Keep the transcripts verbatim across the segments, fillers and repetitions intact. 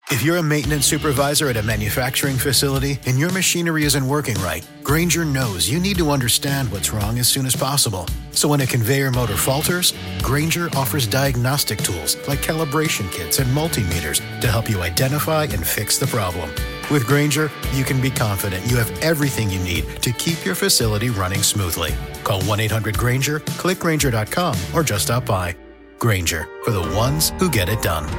If you're a maintenance supervisor at a manufacturing facility and your machinery isn't working right, Grainger knows you need to understand what's wrong as soon as possible. So when a conveyor motor falters, Grainger offers diagnostic tools like calibration kits and multimeters to help you identify and fix the problem. With Grainger, you can be confident you have everything you need to keep your facility running smoothly. Call one eight hundred Grainger, click Grainger dot com, or just stop by. Grainger, for the ones who get it done.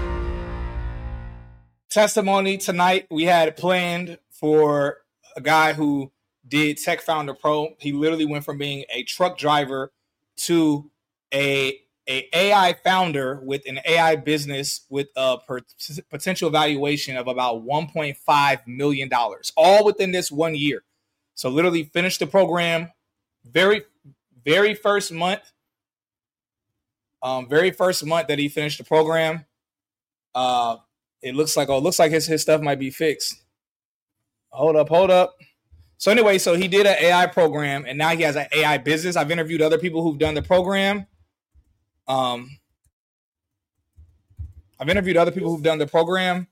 Testimony tonight we had planned for a guy who did Tech Founder Pro. He literally went from being a truck driver to a, a AI founder with an A I business with a per, potential valuation of about one point five million dollars, all within this one year. So literally finished the program very, very first month, um, very first month that he finished the program. Uh, It looks like, oh, it looks like his, his stuff might be fixed. Hold up, hold up. So anyway, so he did an A I program, and now he has an A I business. I've interviewed other people who've done the program. Um, I've interviewed other people who've done the program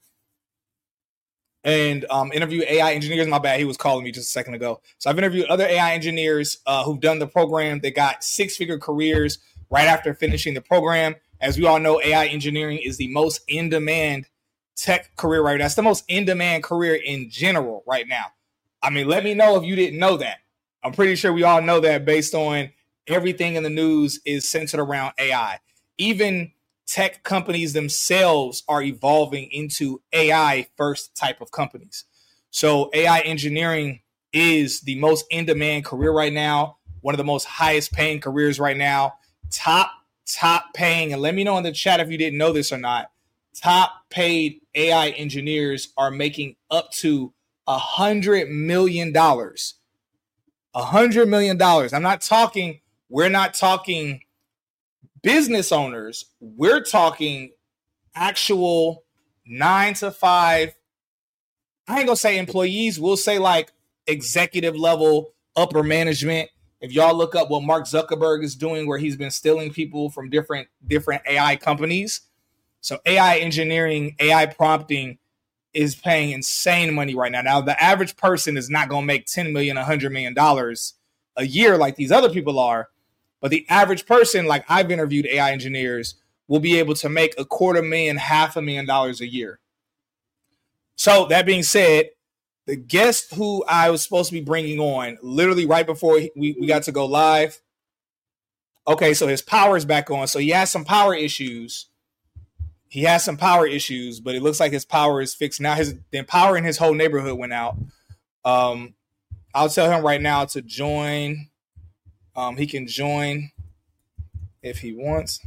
and um, interviewed A I engineers. My bad, he was calling me just a second ago. So I've interviewed other A I engineers uh, who've done the program. They got six-figure careers right after finishing the program. As we all know, A I engineering is the most in-demand tech career right now. That's the most in-demand career in general right now. I mean, let me know if you didn't know that. I'm pretty sure we all know that based on everything in the news is centered around A I. Even tech companies themselves are evolving into A I first type of companies. So A I engineering is the most in-demand career right now, one of the most highest paying careers right now, top, top paying. And let me know in the chat if you didn't know this or not. Top paid A I engineers are making up to a hundred million dollars. A hundred million dollars. I'm not talking, we're not talking business owners. We're talking actual nine to five. I ain't gonna say employees. We'll say like executive level, upper management. If y'all look up what Mark Zuckerberg is doing, where he's been stealing people from different, different A I companies. So A I engineering, A I prompting is paying insane money right now. Now, the average person is not going to make ten million dollars, one hundred million dollars a year like these other people are. But the average person, like I've interviewed A I engineers, will be able to make a quarter million, half a million dollars a year. So that being said, the guest who I was supposed to be bringing on, literally right before we, we got to go live. Okay, so his power is back on. So he has some power issues. He has some power issues, but it looks like his power is fixed. Now his the power in his whole neighborhood went out. Um, I'll tell him right now to join. Um, he can join if he wants.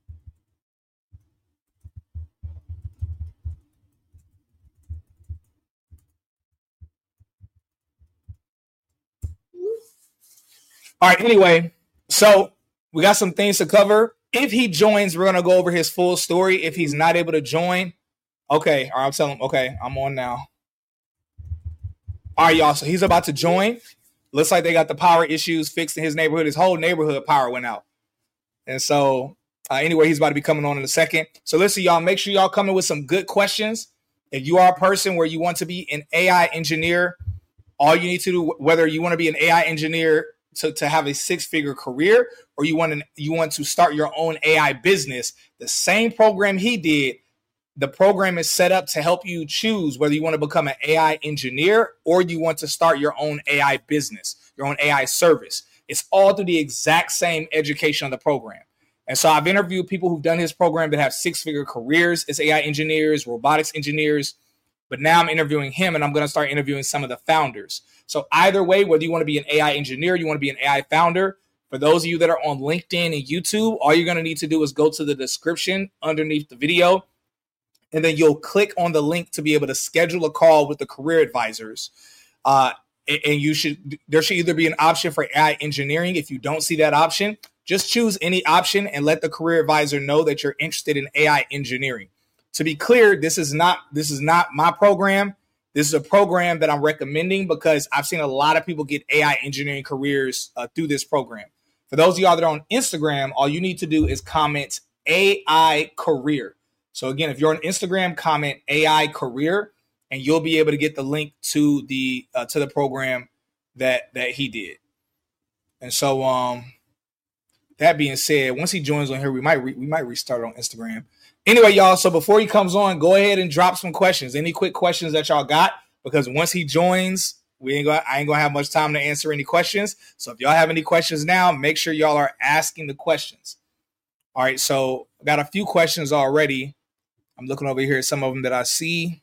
All right, anyway, so we got some things to cover. If he joins, we're going to go over his full story. If he's not able to join, okay, all right, I'll tell him, okay, I'm on now. All right, y'all, so he's about to join. Looks like they got the power issues fixed in his neighborhood. His whole neighborhood power went out. And so uh, anyway, he's about to be coming on in a second. So listen, y'all, make sure y'all come in with some good questions. If you are a person where you want to be an A I engineer, all you need to do, whether you want to be an A I engineer to, to have a six-figure career, or you want to you want to start your own A I business, the same program he did, the program is set up to help you choose whether you want to become an A I engineer or you want to start your own A I business, your own A I service. It's all through the exact same education of the program. And so I've interviewed people who've done his program that have six-figure careers as A I engineers, robotics engineers. But now I'm interviewing him, and I'm going to start interviewing some of the founders. So either way, whether you want to be an A I engineer, you want to be an A I founder, for those of you that are on LinkedIn and YouTube, all you're going to need to do is go to the description underneath the video, and then you'll click on the link to be able to schedule a call with the career advisors. Uh, and you should there should either be an option for A I engineering. If you don't see that option, just choose any option and let the career advisor know that you're interested in A I engineering. To be clear, this is not this is not my program. This is a program that I'm recommending because I've seen a lot of people get A I engineering careers uh, through this program. For those of y'all that are on Instagram, all you need to do is comment A I career. So again, if you're on Instagram, comment A I career, and you'll be able to get the link to the uh, to the program that that he did. And so, um, that being said, once he joins on here, we might re- we might restart on Instagram. Anyway, y'all. So before he comes on, go ahead and drop some questions. Any quick questions that y'all got? Because once he joins, we ain't gonna I ain't gonna have much time to answer any questions. So if y'all have any questions now, make sure y'all are asking the questions. All right. So I got a few questions already. I'm looking over here at some of them that I see.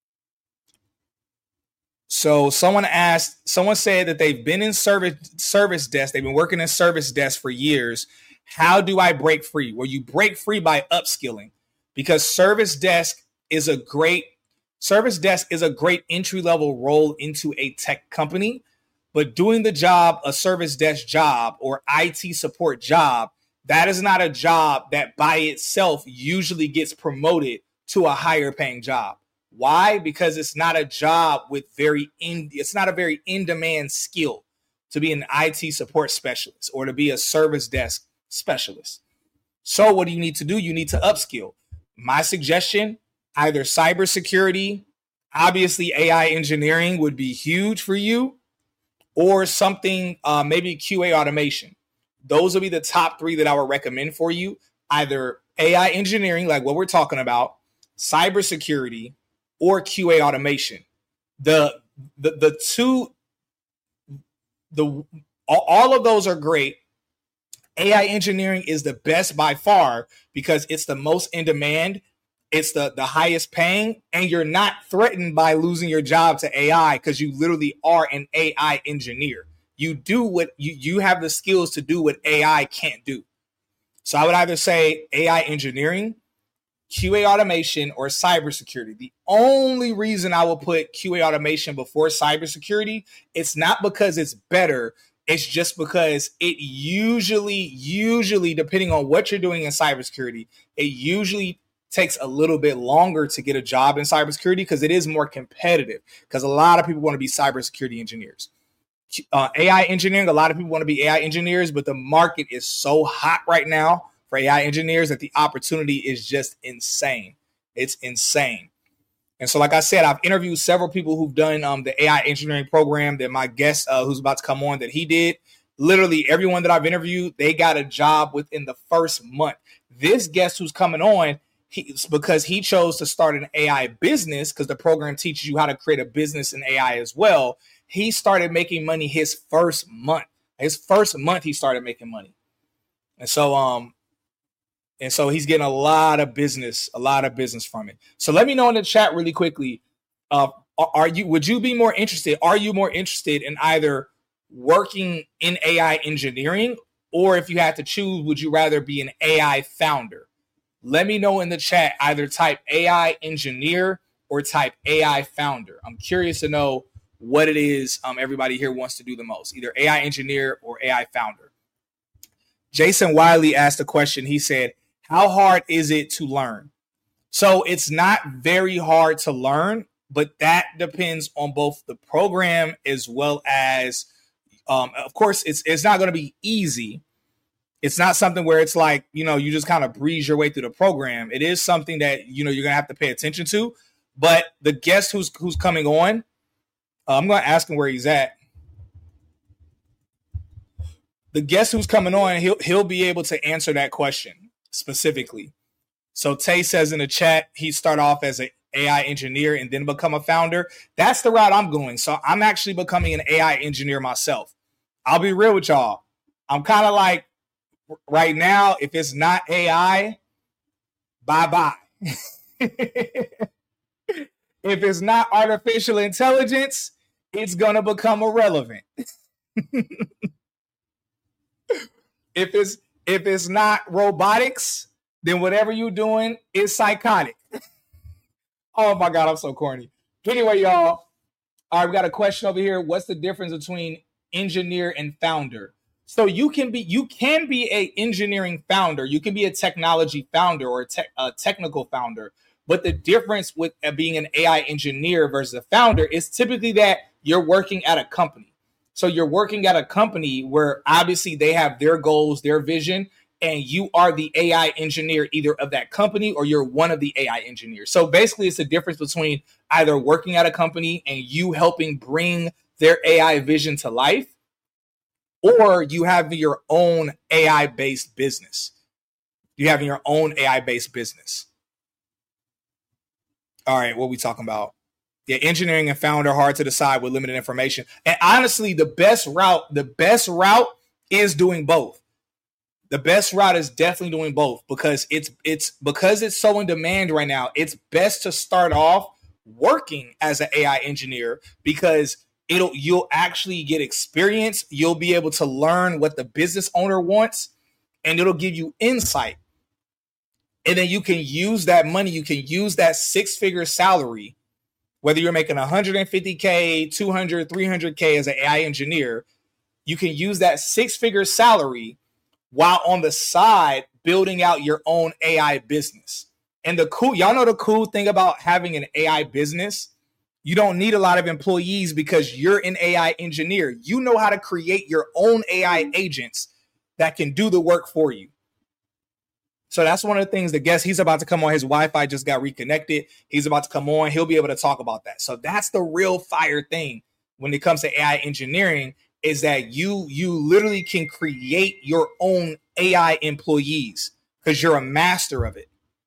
So someone asked, someone said that they've been in service service desk. They've been working in service desk for years. How do I break free? Well, you break free by upskilling, because service desk is a great service desk is a great entry level role into a tech company. But doing the job, a service desk job or I T support job, that is not a job that by itself usually gets promoted to a higher paying job. Why? Because it's not a job with very in, it's not a very in-demand skill to be an I T support specialist or to be a service desk specialist. So what do you need to do? You need to upskill. My suggestion, either cybersecurity, obviously A I engineering would be huge for you, or something, uh, maybe Q A automation. Those will be the top three that I would recommend for you. Either A I engineering, like what we're talking about, cybersecurity, or Q A automation. The the the two the all of those are great. A I engineering is the best by far because it's the most in demand, it's the the highest paying, and you're not threatened by losing your job to A I because you literally are an A I engineer. You do what you you have the skills to do what A I can't do. So I would either say A I engineering, Q A automation, or cybersecurity. The only reason I will put Q A automation before cybersecurity, it's not because it's better. It's just because it usually, usually, depending on what you're doing in cybersecurity, it usually takes a little bit longer to get a job in cybersecurity because it is more competitive, because a lot of people want to be cybersecurity engineers. Uh, A I engineering, a lot of people want to be A I engineers, but the market is so hot right now for A I engineers that the opportunity is just insane. It's insane. And so, like I said, I've interviewed several people who've done um, the A I engineering program that my guest uh, who's about to come on, that he did. Literally everyone that I've interviewed, they got a job within the first month. This guest who's coming on, he, because he chose to start an A I business, because the program teaches you how to create a business in A I as well. He started making money his first month. His first month, he started making money. And so, um, And so he's getting a lot of business, a lot of business from it. So let me know in the chat really quickly. Uh, are you, would you be more interested? Are you more interested in either working in A I engineering, or if you had to choose, would you rather be an A I founder? Let me know in the chat. Either type A I engineer or type A I founder. I'm curious to know what it is um, everybody here wants to do the most, either A I engineer or A I founder. Jason Wiley asked a question. He said, how hard is it to learn? So it's not very hard to learn, but that depends on both the program as well as, um, of course, it's it's not going to be easy. It's not something where it's like, you know, you just kind of breeze your way through the program. It is something that, you know, you're going to have to pay attention to. But the guest who's who's coming on, uh, I'm going to ask him where he's at. The guest who's coming on, he'll he'll be able to answer that question specifically. So Tay says in the chat, he start off as an A I engineer and then become a founder. That's the route I'm going. So I'm actually becoming an A I engineer myself. I'll be real with y'all. I'm kind of like, right now, if it's not A I, bye-bye. If it's not artificial intelligence, it's going to become irrelevant. If it's if it's not robotics, then whatever you're doing is psychotic. Oh my God, I'm so corny. Anyway, y'all, all right, we got a question over here. What's the difference between engineer and founder? So you can be you can be a engineering founder. You can be a technology founder or a, te- a technical founder. But the difference with being an A I engineer versus a founder is typically that you're working at a company. So you're working at a company where obviously they have their goals, their vision, and you are the A I engineer either of that company or you're one of the A I engineers. So basically, it's the difference between either working at a company and you helping bring their A I vision to life, or you have your own A I-based business. You having your own A I-based business. All right, what are we talking about? Yeah, engineering and founder, hard to decide with limited information. And honestly, the best route, the best route is doing both. The best route is definitely doing both because it's it's because it's so in demand right now. It's best to start off working as an A I engineer because it'll you'll actually get experience. You'll be able to learn what the business owner wants, and it'll give you insight. And then you can use that money. You can use that six-figure salary, whether you're making one hundred fifty K, two hundred, three hundred K as an A I engineer. You can use that six-figure salary while on the side building out your own A I business. And the cool, y'all know the cool thing about having an A I business, you don't need a lot of employees because you're an A I engineer. You know how to create your own A I agents that can do the work for you. So that's one of the things. The guest, he's about to come on. His Wi-Fi just got reconnected. He's about to come on. He'll be able to talk about that. So that's the real fire thing when it comes to A I engineering, is that you you literally can create your own A I employees because you're a master of it.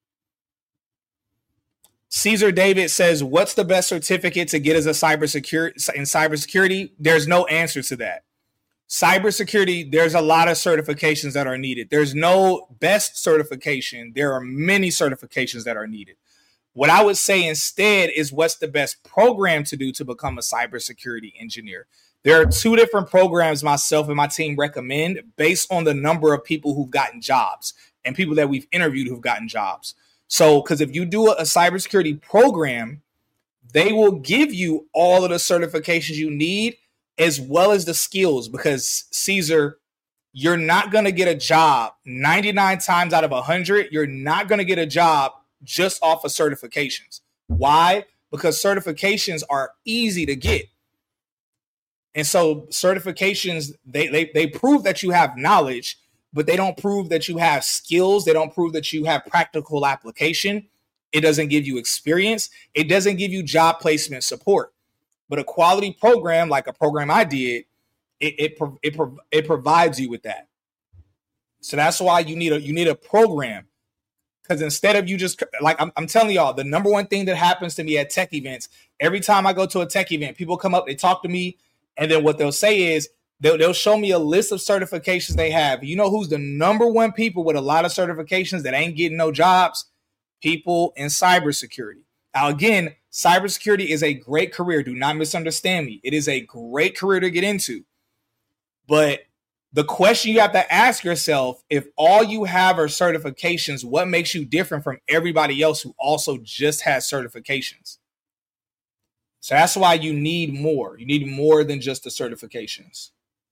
Caesar David says, what's the best certificate to get as a cybersecurity in cybersecurity? There's no answer to that. Cybersecurity, there's a lot of certifications that are needed. There's no best certification. There are many certifications that are needed. What I would say instead is, what's the best program to do to become a cybersecurity engineer? There are two different programs myself and my team recommend based on the number of people who've gotten jobs and people that we've interviewed who've gotten jobs. So, because if you do a, a cybersecurity program, they will give you all of the certifications you need as well as the skills, because Caesar, you're not going to get a job ninety-nine times out of one hundred. You're not going to get a job just off of certifications. Why? Because certifications are easy to get. And so certifications, they, they, they prove that you have knowledge, but they don't prove that you have skills. They don't prove that you have practical application. It doesn't give you experience. It doesn't give you job placement support. But a quality program, like a program I did, it it it, it provides you with that. So that's why you need a you need a program. Because instead of you just, like I'm, I'm telling y'all, the number one thing that happens to me at tech events, every time I go to a tech event, people come up, they talk to me, and then what they'll say is they'll, they'll show me a list of certifications they have. You know who's the number one people with a lot of certifications that ain't getting no jobs? People in cybersecurity. Now, again, cybersecurity is a great career. Do not misunderstand me. It is a great career to get into. But the question you have to ask yourself, if all you have are certifications, what makes you different from everybody else who also just has certifications? So that's why you need more. You need more than just the certifications.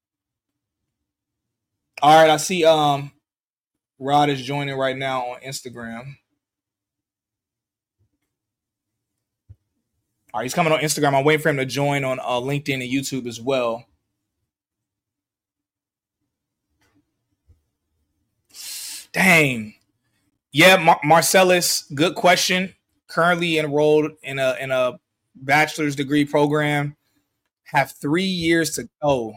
All right, I see um, Rod is joining right now on Instagram. All right, he's coming on Instagram. I'm waiting for him to join on uh, LinkedIn and YouTube as well. Dang. Yeah, Mar- Marcellus, good question. Currently enrolled in a in a bachelor's degree program. Have three years to go.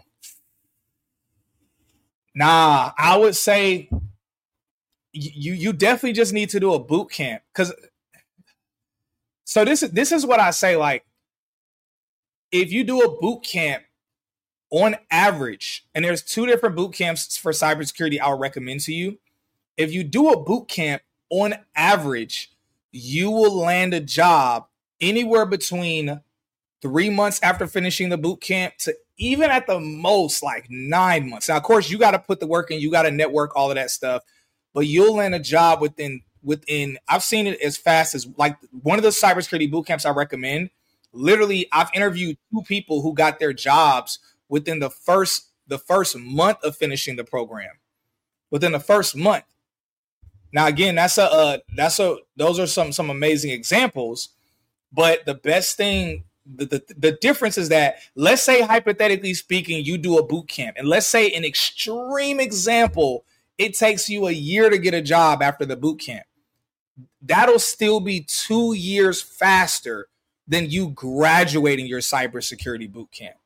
Nah, I would say you you definitely just need to do a boot camp. Because so this is this is what I say. Like, if you do a boot camp, on average, and there's two different boot camps for cybersecurity I'll recommend to you. If you do a boot camp, on average, you will land a job anywhere between three months after finishing the boot camp to even at the most like nine months. Now, of course, you got to put the work in, you got to network, all of that stuff, but you'll land a job within within. I've seen it as fast as like one of the cybersecurity boot camps I recommend. Literally, I've interviewed two people who got their jobs within the first the first month of finishing the program. Within the first month. Now, again, that's a uh, that's a those are some some amazing examples. But the best thing, the, the the difference is that, let's say hypothetically speaking, you do a boot camp, and let's say an extreme example it takes you a year to get a job after the boot camp. That'll still be two years faster than you graduating your cybersecurity boot camp.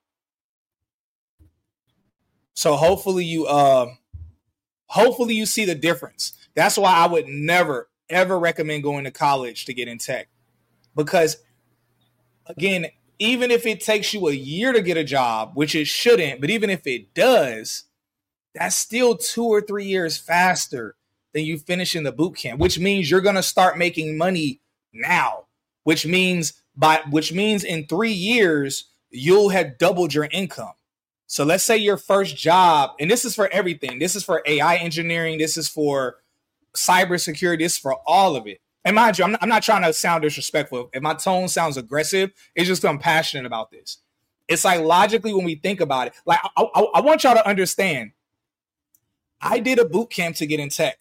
So hopefully you, uh, hopefully you see the difference. That's why I would never, ever recommend going to college to get in tech. Because again, even if it takes you a year to get a job, which it shouldn't, but even if it does, that's still two or three years faster than you finishing the boot camp, which means you're going to start making money now, which means by which means in three years, you'll have doubled your income. So let's say your first job, and this is for everything. This is for A I engineering. This is for cybersecurity. This is for all of it. And mind you, I'm not, I'm not trying to sound disrespectful. If my tone sounds aggressive, it's just I'm passionate about this. It's like logically when we think about it, like I, I, I want y'all to understand, I did a boot camp to get in tech.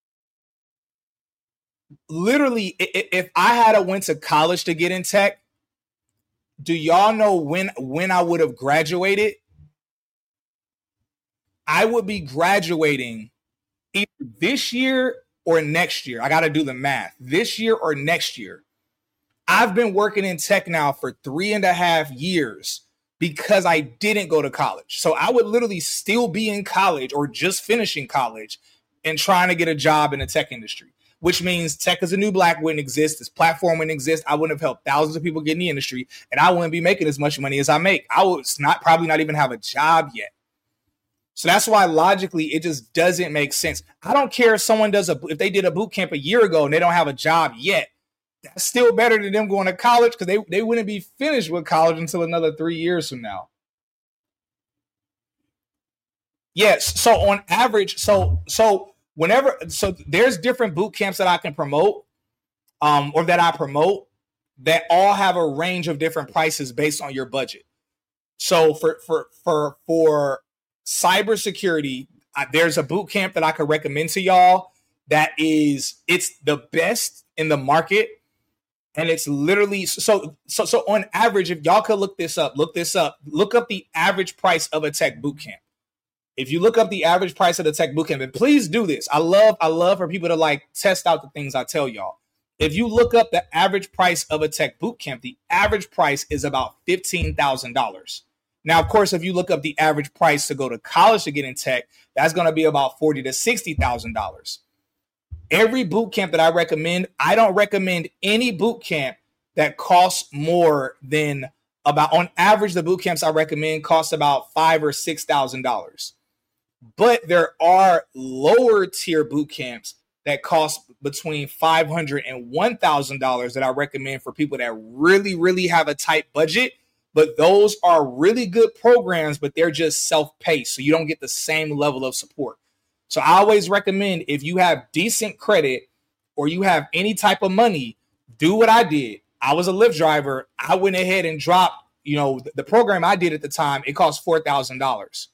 Literally, if I had a went to college to get in tech, do y'all know when, when I would have graduated? I would be graduating either this year or next year. I got to do the math. This year or next year. I've been working in tech now for three and a half years because I didn't go to college. So I would literally still be in college or just finishing college and trying to get a job in the tech industry, which means Tech is a New Black wouldn't exist. This platform wouldn't exist. I wouldn't have helped thousands of people get in the industry, and I wouldn't be making as much money as I make. I would not probably not even have a job yet. So that's why logically it just doesn't make sense. I don't care if someone does a if they did a boot camp a year ago and they don't have a job yet. That's still better than them going to college because they, they wouldn't be finished with college until another three years from now. Yes. So on average, so so whenever so there's different boot camps that I can promote, um, or that I promote that all have a range of different prices based on your budget. So for for for for cybersecurity, uh, there's a boot camp that I could recommend to y'all that is it's the best in the market, and it's literally so so so on average, if y'all could look this up, look this up, look up the average price of a tech boot camp. If you look up the average price of the tech boot camp, and please do this. I love I love for people to like test out the things I tell y'all. If you look up the average price of a tech boot camp, the average price is about fifteen thousand dollars. Now, of course, if you look up the average price to go to college to get in tech, that's going to be about forty thousand to sixty thousand dollars. Every boot camp that I recommend, I don't recommend any boot camp that costs more than about, on average, the boot camps I recommend cost about five thousand or six thousand dollars. But there are lower tier boot camps that cost between five hundred dollars and one thousand dollars that I recommend for people that really, really have a tight budget. But those are really good programs, but they're just self-paced, so you don't get the same level of support. So I always recommend if you have decent credit or you have any type of money, do what I did. I was a Lyft driver. I went ahead and dropped, you know, the program I did at the time, it cost four thousand dollars.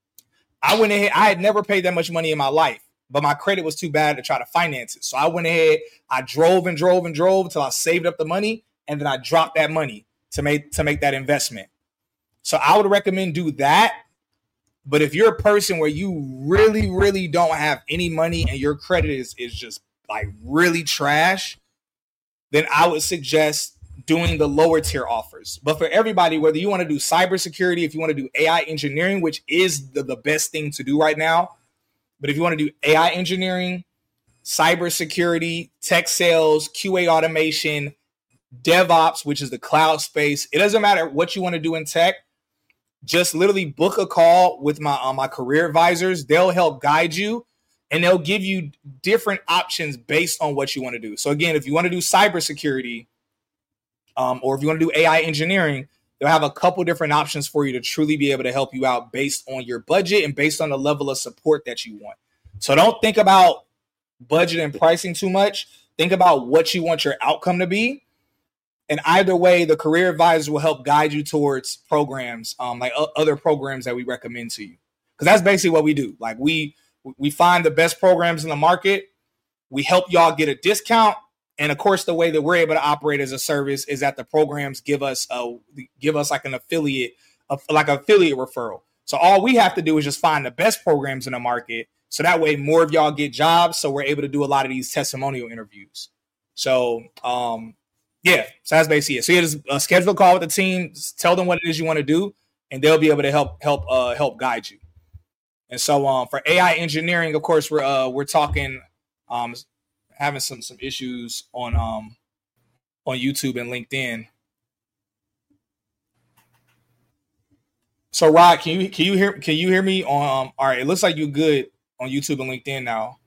I went ahead. I had never paid that much money in my life, but my credit was too bad to try to finance it. So I went ahead, I drove and drove and drove until I saved up the money, and then I dropped that money to make to make that investment. So I would recommend do that. But if you're a person where you really, really don't have any money and your credit is, is just like really trash, then I would suggest doing the lower tier offers. But for everybody, whether you want to do cybersecurity, if you want to do A I engineering, which is the, the best thing to do right now, but if you want to do A I engineering, cybersecurity, tech sales, Q A automation, DevOps, which is the cloud space, it doesn't matter what you want to do in tech. Just literally book a call with my uh, my career advisors. They'll help guide you, and they'll give you different options based on what you want to do. So again, if you want to do cybersecurity, um, or if you want to do A I engineering, they'll have a couple different options for you to truly be able to help you out based on your budget and based on the level of support that you want. So don't think about budget and pricing too much. Think about what you want your outcome to be. And either way, the career advisor will help guide you towards programs, um, like o- other programs that we recommend to you. Because that's basically what we do. Like we we find the best programs in the market. We help y'all get a discount. And of course, the way that we're able to operate as a service is that the programs give us a give us like an affiliate, a, like an affiliate referral. So all we have to do is just find the best programs in the market. So that way more of y'all get jobs. So we're able to do a lot of these testimonial interviews. So, um, yeah, so that's basically it. So you just uh, schedule a call with the team, tell them what it is you want to do, and they'll be able to help help uh, help guide you. And so um, for A I engineering, of course, we're uh, we're talking um, having some some issues on um, on YouTube and LinkedIn. So Rod, can you can you hear can you hear me on? Um, all right, it looks like you're good on YouTube and LinkedIn now.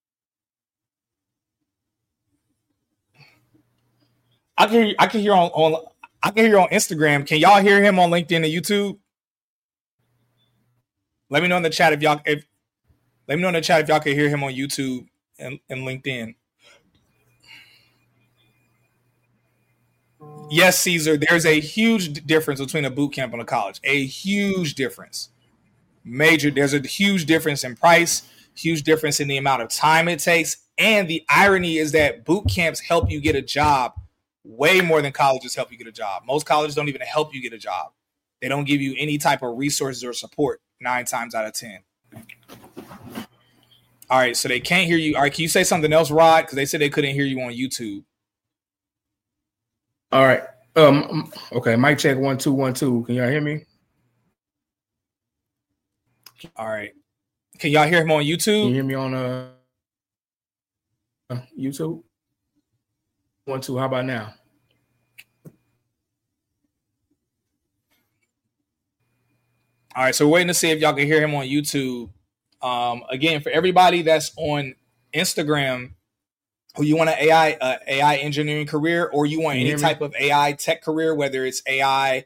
I can hear, I can hear on, on I can hear on Instagram. Can y'all hear him on LinkedIn and YouTube? Let me know in the chat if y'all if let me know in the chat if y'all can hear him on YouTube and, and LinkedIn. Yes, Caesar, there's a huge difference between a boot camp and a college. A huge difference. Major, there's a huge difference in price, huge difference in the amount of time it takes. And the irony is that boot camps help you get a job way more than colleges help you get a job. Most colleges don't even help you get a job. They don't give you any type of resources or support nine times out of ten. All right, so they can't hear you. All right, can you say something else, Rod? Because they said they couldn't hear you on YouTube. All right. Um. Okay, mic check one, two, one, two. Can y'all hear me? All right. Can y'all hear him on YouTube? Can you hear me on uh, YouTube? One, two. How about now? All right, so we're waiting to see if y'all can hear him on YouTube. Um, again, for everybody that's on Instagram, who you want an A I uh, A I engineering career, or you want any type of A I tech career, whether it's A I,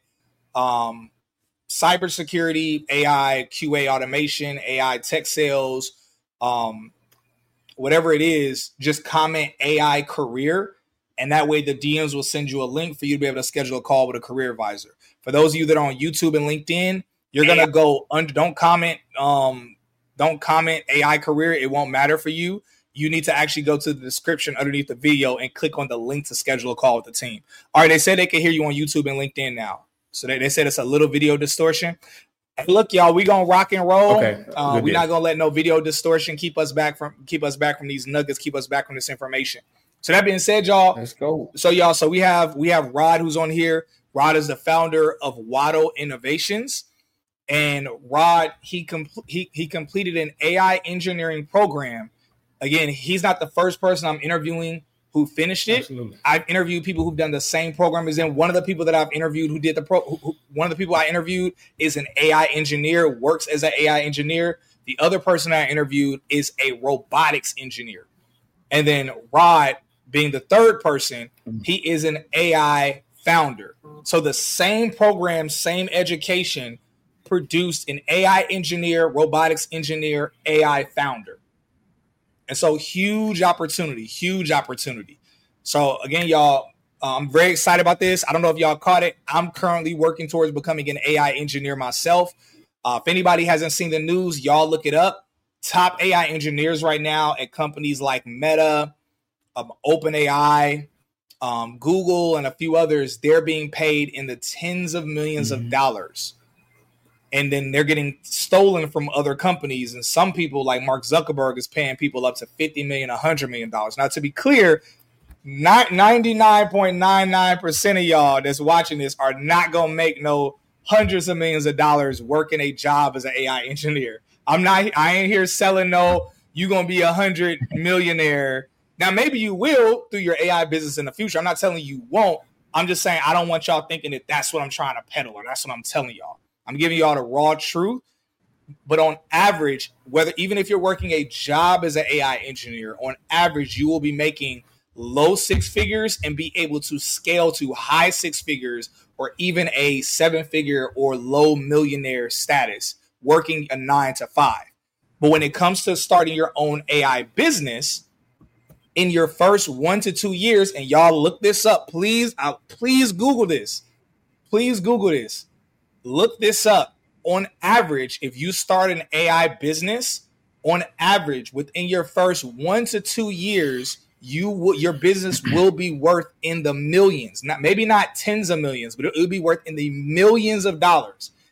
um, cybersecurity, A I Q A automation, A I tech sales, um, whatever it is, just comment A I career. And that way the D Ms will send you a link for you to be able to schedule a call with a career advisor. For those of you that are on YouTube and LinkedIn, you're going to go under, don't comment, um, don't comment A I career. It won't matter for you. You need to actually go to the description underneath the video and click on the link to schedule a call with the team. All right. They said they can hear you on YouTube and LinkedIn now. So they, they said it's a little video distortion. Hey, look, y'all, we gonna rock and roll. Okay, uh, we're not gonna let no video distortion keep us back from keep us back from these nuggets, keep us back from this information. So that being said, y'all, let's go. So y'all, so we have we have Rod who's on here. Rod is the founder of Waddle Innovations, and Rod he compl- he he completed an A I engineering program. Again, he's not the first person I'm interviewing who finished it. Absolutely. I've interviewed people who've done the same program as him. One of the people that I've interviewed who did the pro, who, who, one of the people I interviewed is an A I engineer, works as an A I engineer. The other person I interviewed is a robotics engineer. And then Rod, being the third person, he is an A I founder. So the same program, same education produced an A I engineer, robotics engineer, A I founder. And so huge opportunity, huge opportunity. So again, y'all, uh, I'm very excited about this. I don't know if y'all caught it. I'm currently working towards becoming an A I engineer myself. Uh, if anybody hasn't seen the news, y'all look it up. Top A I engineers right now at companies like Meta, um, OpenAI, um, Google, and a few others, they're being paid in the tens of millions mm-hmm. of dollars. And then they're getting stolen from other companies. And some people like Mark Zuckerberg is paying people up to fifty million dollars, one hundred million dollars. Now, to be clear, ninety-nine point nine nine percent of y'all that's watching this are not going to make no hundreds of millions of dollars working a job as an A I engineer. I'm not, I ain't here selling no, you're going to be a hundred millionaire. Now, maybe you will through your A I business in the future. I'm not telling you won't. I'm just saying, I don't want y'all thinking that that's what I'm trying to peddle or that's what I'm telling y'all. I'm giving y'all the raw truth, but on average, whether even if you're working a job as an A I engineer, on average, you will be making low six figures and be able to scale to high six figures or even a seven figure or low millionaire status working a nine to five. But when it comes to starting your own A I business in your first one to two years, and y'all look this up, please, I'll, please Google this. Please Google this. Look this up. On average, if you start an A I business, on average, within your first one to two years, you will, your business will be worth in the millions. Not maybe not tens of millions, but it will be worth in the millions of dollars.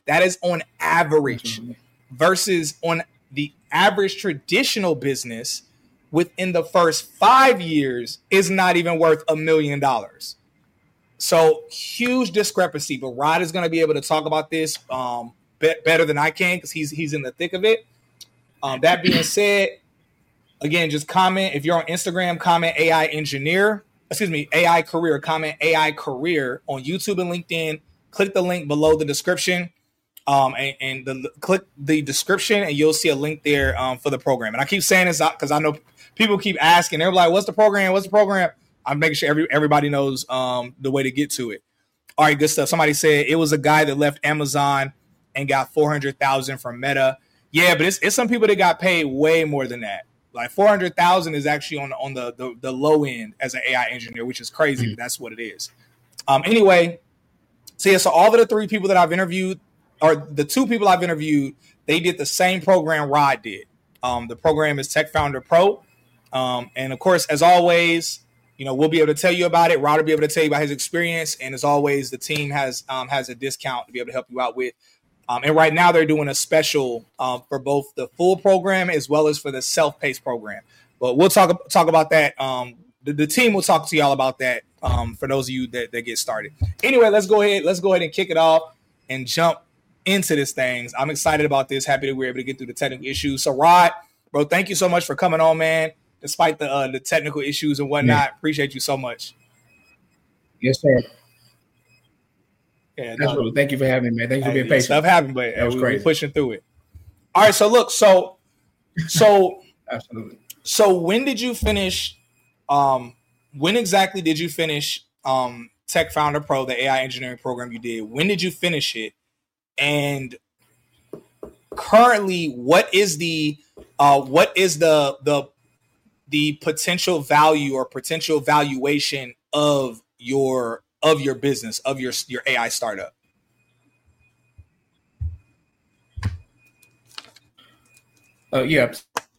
That is on average Absolutely. versus on the average traditional business within the first five years is not even worth a million dollars. So huge discrepancy, but Rod is going to be able to talk about this um, be- better than I can because he's he's in the thick of it. Um, that being said, again, just comment. If you're on Instagram, comment A I engineer. Excuse me, A I career. Comment A I career on YouTube and LinkedIn. Click the link below the description. Um, and, and the, click the description and you'll see a link there um, for the program. And I keep saying this because I know people keep asking. They're like, what's the program? What's the program? I'm making sure every, everybody knows um, the way to get to it. All right, good stuff. Somebody said it was a guy that left Amazon and got four hundred thousand dollars from Meta. Yeah, but it's, it's some people that got paid way more than that. Like four hundred thousand dollars is actually on, on the, the, the low end as an A I engineer, which is crazy, mm-hmm. but that's what it is. Um, anyway, so yeah, so all of the three people that I've interviewed, or the two people I've interviewed, they did the same program Rod did. Um, the program is Tech Founder Pro. Um, and of course, as always, you know, we'll be able to tell you about it. Rod will be able to tell you about his experience. And as always, the team has um, has a discount to be able to help you out with. Um, and right now they're doing a special um, for both the full program as well as for the self-paced program. But we'll talk talk about that. Um, the, the team will talk to y'all about that um, for those of you that, that get started. Anyway, let's go ahead. Let's go ahead and kick it off and jump into this thing. I'm excited about this. Happy that we were able to get through the technical issues. So Rod, bro, thank you so much for coming on, man. Despite the uh, the technical issues and whatnot, yeah. Appreciate you so much. Yes, sir. Yeah, no, thank you for having me, man. Thank you for being patient. Stuff happened, but that was we, crazy. We're pushing through it. All right, so look, so so absolutely. So when did you finish? Um, when exactly did you finish um, Tech Founder Pro, the A I engineering program you did? When did you finish it? And currently, what is the uh, what is the the the potential value or potential valuation of your of your business, of your your A I startup? Uh, yeah.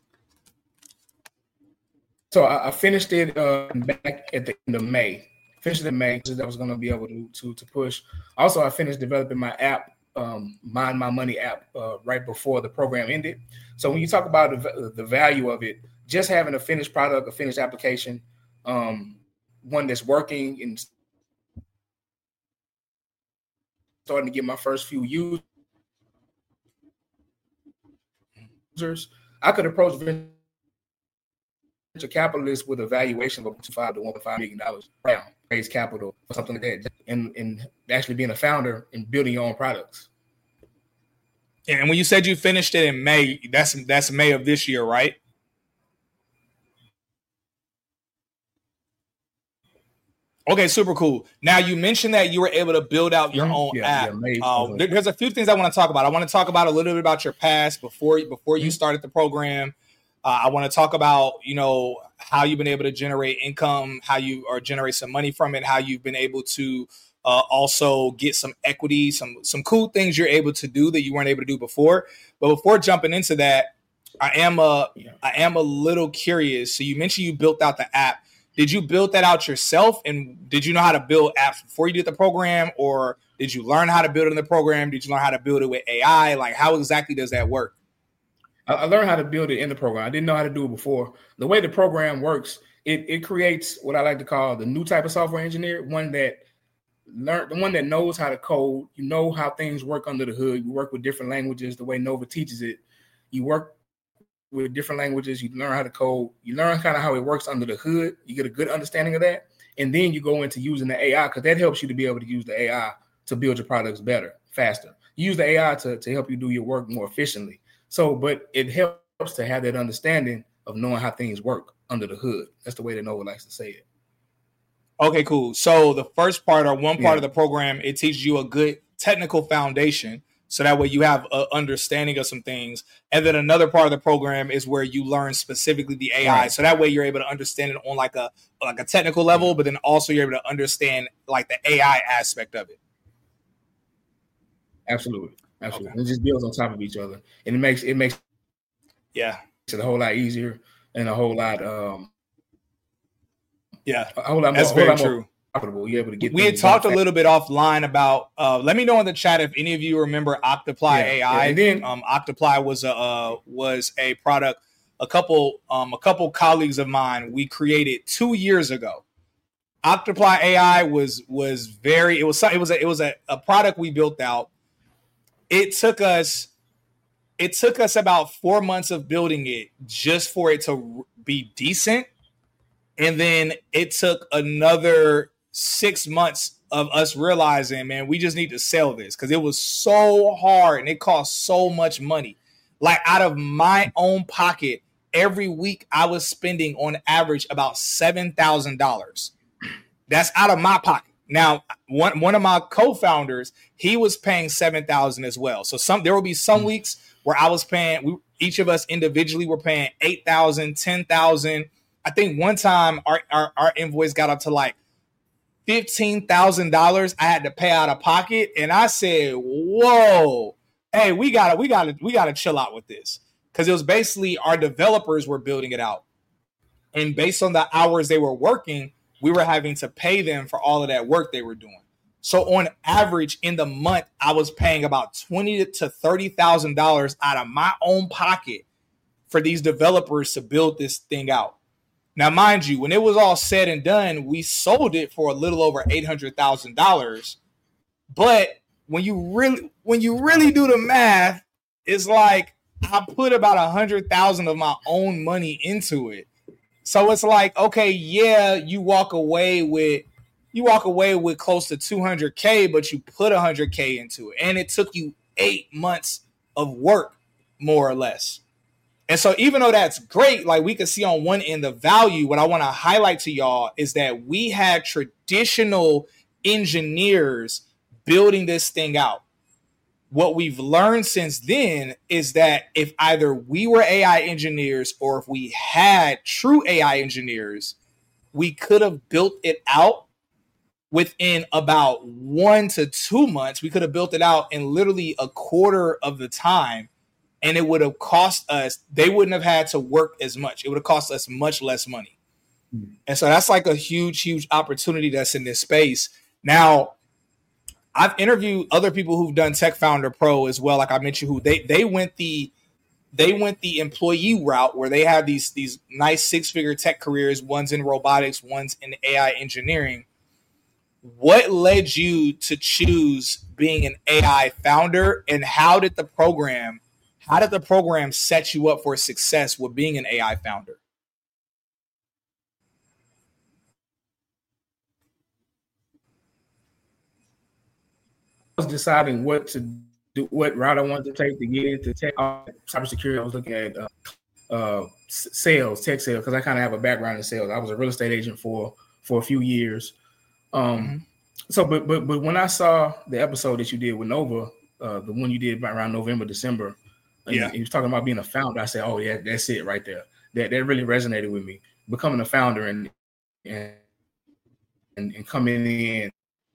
So I, I finished it uh, back at the end of May. Finished it in May because I was going to be able to, to to push. Also, I finished developing my app, um, Mind My Money app, uh, right before the program ended. So when you talk about the, the value of it, just having a finished product, a finished application, um, one that's working and starting to get my first few users, I could approach venture capitalists with a valuation of up to five to one point five million dollars around raise capital for something like that, and, and actually being a founder and building your own products. Yeah, and when you said you finished it in May, that's that's May of this year, right? Okay, super cool. Now, you mentioned that you were able to build out your own yeah, app. Yeah, uh, there, there's a few things I want to talk about. I want to talk about a little bit about your past before before you started the program. Uh, I want to talk about, you know, how you've been able to generate income, how you or generate some money from it, how you've been able to uh, also get some equity, some some cool things you're able to do that you weren't able to do before. But before jumping into that, I am a yeah. I am a little curious. So you mentioned you built out the app. Did you build that out yourself? And did you know how to build apps before you did the program? Or did you learn how to build it in the program? Did you learn how to build it with A I? Like, how exactly does that work? I learned how to build it in the program. I didn't know how to do it before. The way the program works, it, it creates what I like to call the new type of software engineer, one that learn, the one that knows how to code. You know how things work under the hood. You work with different languages the way Nova teaches it. You work with different languages, you learn how to code, you learn kind of how it works under the hood, you get a good understanding of that, and then you go into using the A I, because that helps you to be able to use the A I to build your products better, faster. You use the A I to, to help you do your work more efficiently. So, but it helps to have that understanding of knowing how things work under the hood. That's the way that Nova likes to say it. Okay, cool. So the first part or one part Yeah. of the program, it teaches you a good technical foundation. So that way you have an understanding of some things. And then another part of the program is where you learn specifically the A I. Right. So that way you're able to understand it on like a like a technical level, but then also you're able to understand like the A I aspect of it. Absolutely. Absolutely. Okay. It just builds on top of each other. And it makes it makes Yeah. it a whole lot easier and a whole lot um Yeah. a whole lot more, That's a whole very lot more true. profitable. You're able to get. We had talked a little bit offline about. Uh, let me know in the chat if any of you remember Octoply yeah, A I. Yeah. And then um, Octoply was a uh, was a product. A couple um, a couple colleagues of mine we created two years ago. Octoply A I was was very. It was it was a, it was a, a product we built out. It took us. It took us about four months of building it just for it to be decent. And then it took another six months of us realizing, man, we just need to sell this because it was so hard and it cost so much money. Like out of my own pocket, every week I was spending on average about seven thousand dollars. That's out of my pocket. Now, one, one of my co-founders, he was paying seven thousand dollars as well. So some there will be some weeks where I was paying, we, each of us individually were paying eight thousand dollars, ten thousand dollars. I think one time our, our, our invoice got up to like fifteen thousand dollars I had to pay out of pocket. And I said, whoa, hey, we gotta, we gotta, we gotta chill out with this. Cause it was basically our developers were building it out. And based on the hours they were working, we were having to pay them for all of that work they were doing. So on average in the month, I was paying about twenty to thirty thousand dollars out of my own pocket for these developers to build this thing out. Now, mind you, when it was all said and done, we sold it for a little over eight hundred thousand dollars. But when you really, when you really do the math, it's like I put about a hundred thousand of my own money into it. So it's like, okay, yeah, you walk away with, you walk away with close to two hundred K, but you put one hundred K into it. And it took you eight months of work, more or less. And so even though that's great, like we can see on one end the value, what I want to highlight to y'all is that we had traditional engineers building this thing out. What we've learned since then is that if either we were A I engineers or if we had true A I engineers, we could have built it out within about one to two months. We could have built it out in literally a quarter of the time. And it would have cost us, they wouldn't have had to work as much. It would have cost us much less money. Mm-hmm. And so that's like a huge, huge opportunity that's in this space. Now, I've interviewed other people who've done Tech Founder Pro as well. Like I mentioned, who they they went the they went the employee route where they have these, these nice six-figure tech careers. One's in robotics, one's in A I engineering. What led you to choose being an A I founder, and how did the program How did the program set you up for success with being an A I founder? I was deciding what to do, what route I wanted to take to get into tech, uh, cybersecurity. I was looking at uh, uh, sales, tech sales, because I kind of have a background in sales. I was a real estate agent for for a few years. Um, mm-hmm. So, but but but when I saw the episode that you did with Nova, uh, the one you did around November, December. Yeah, he was talking about being a founder. I said, "Oh yeah, that's it right there." That that really resonated with me. Becoming a founder and and and, and coming in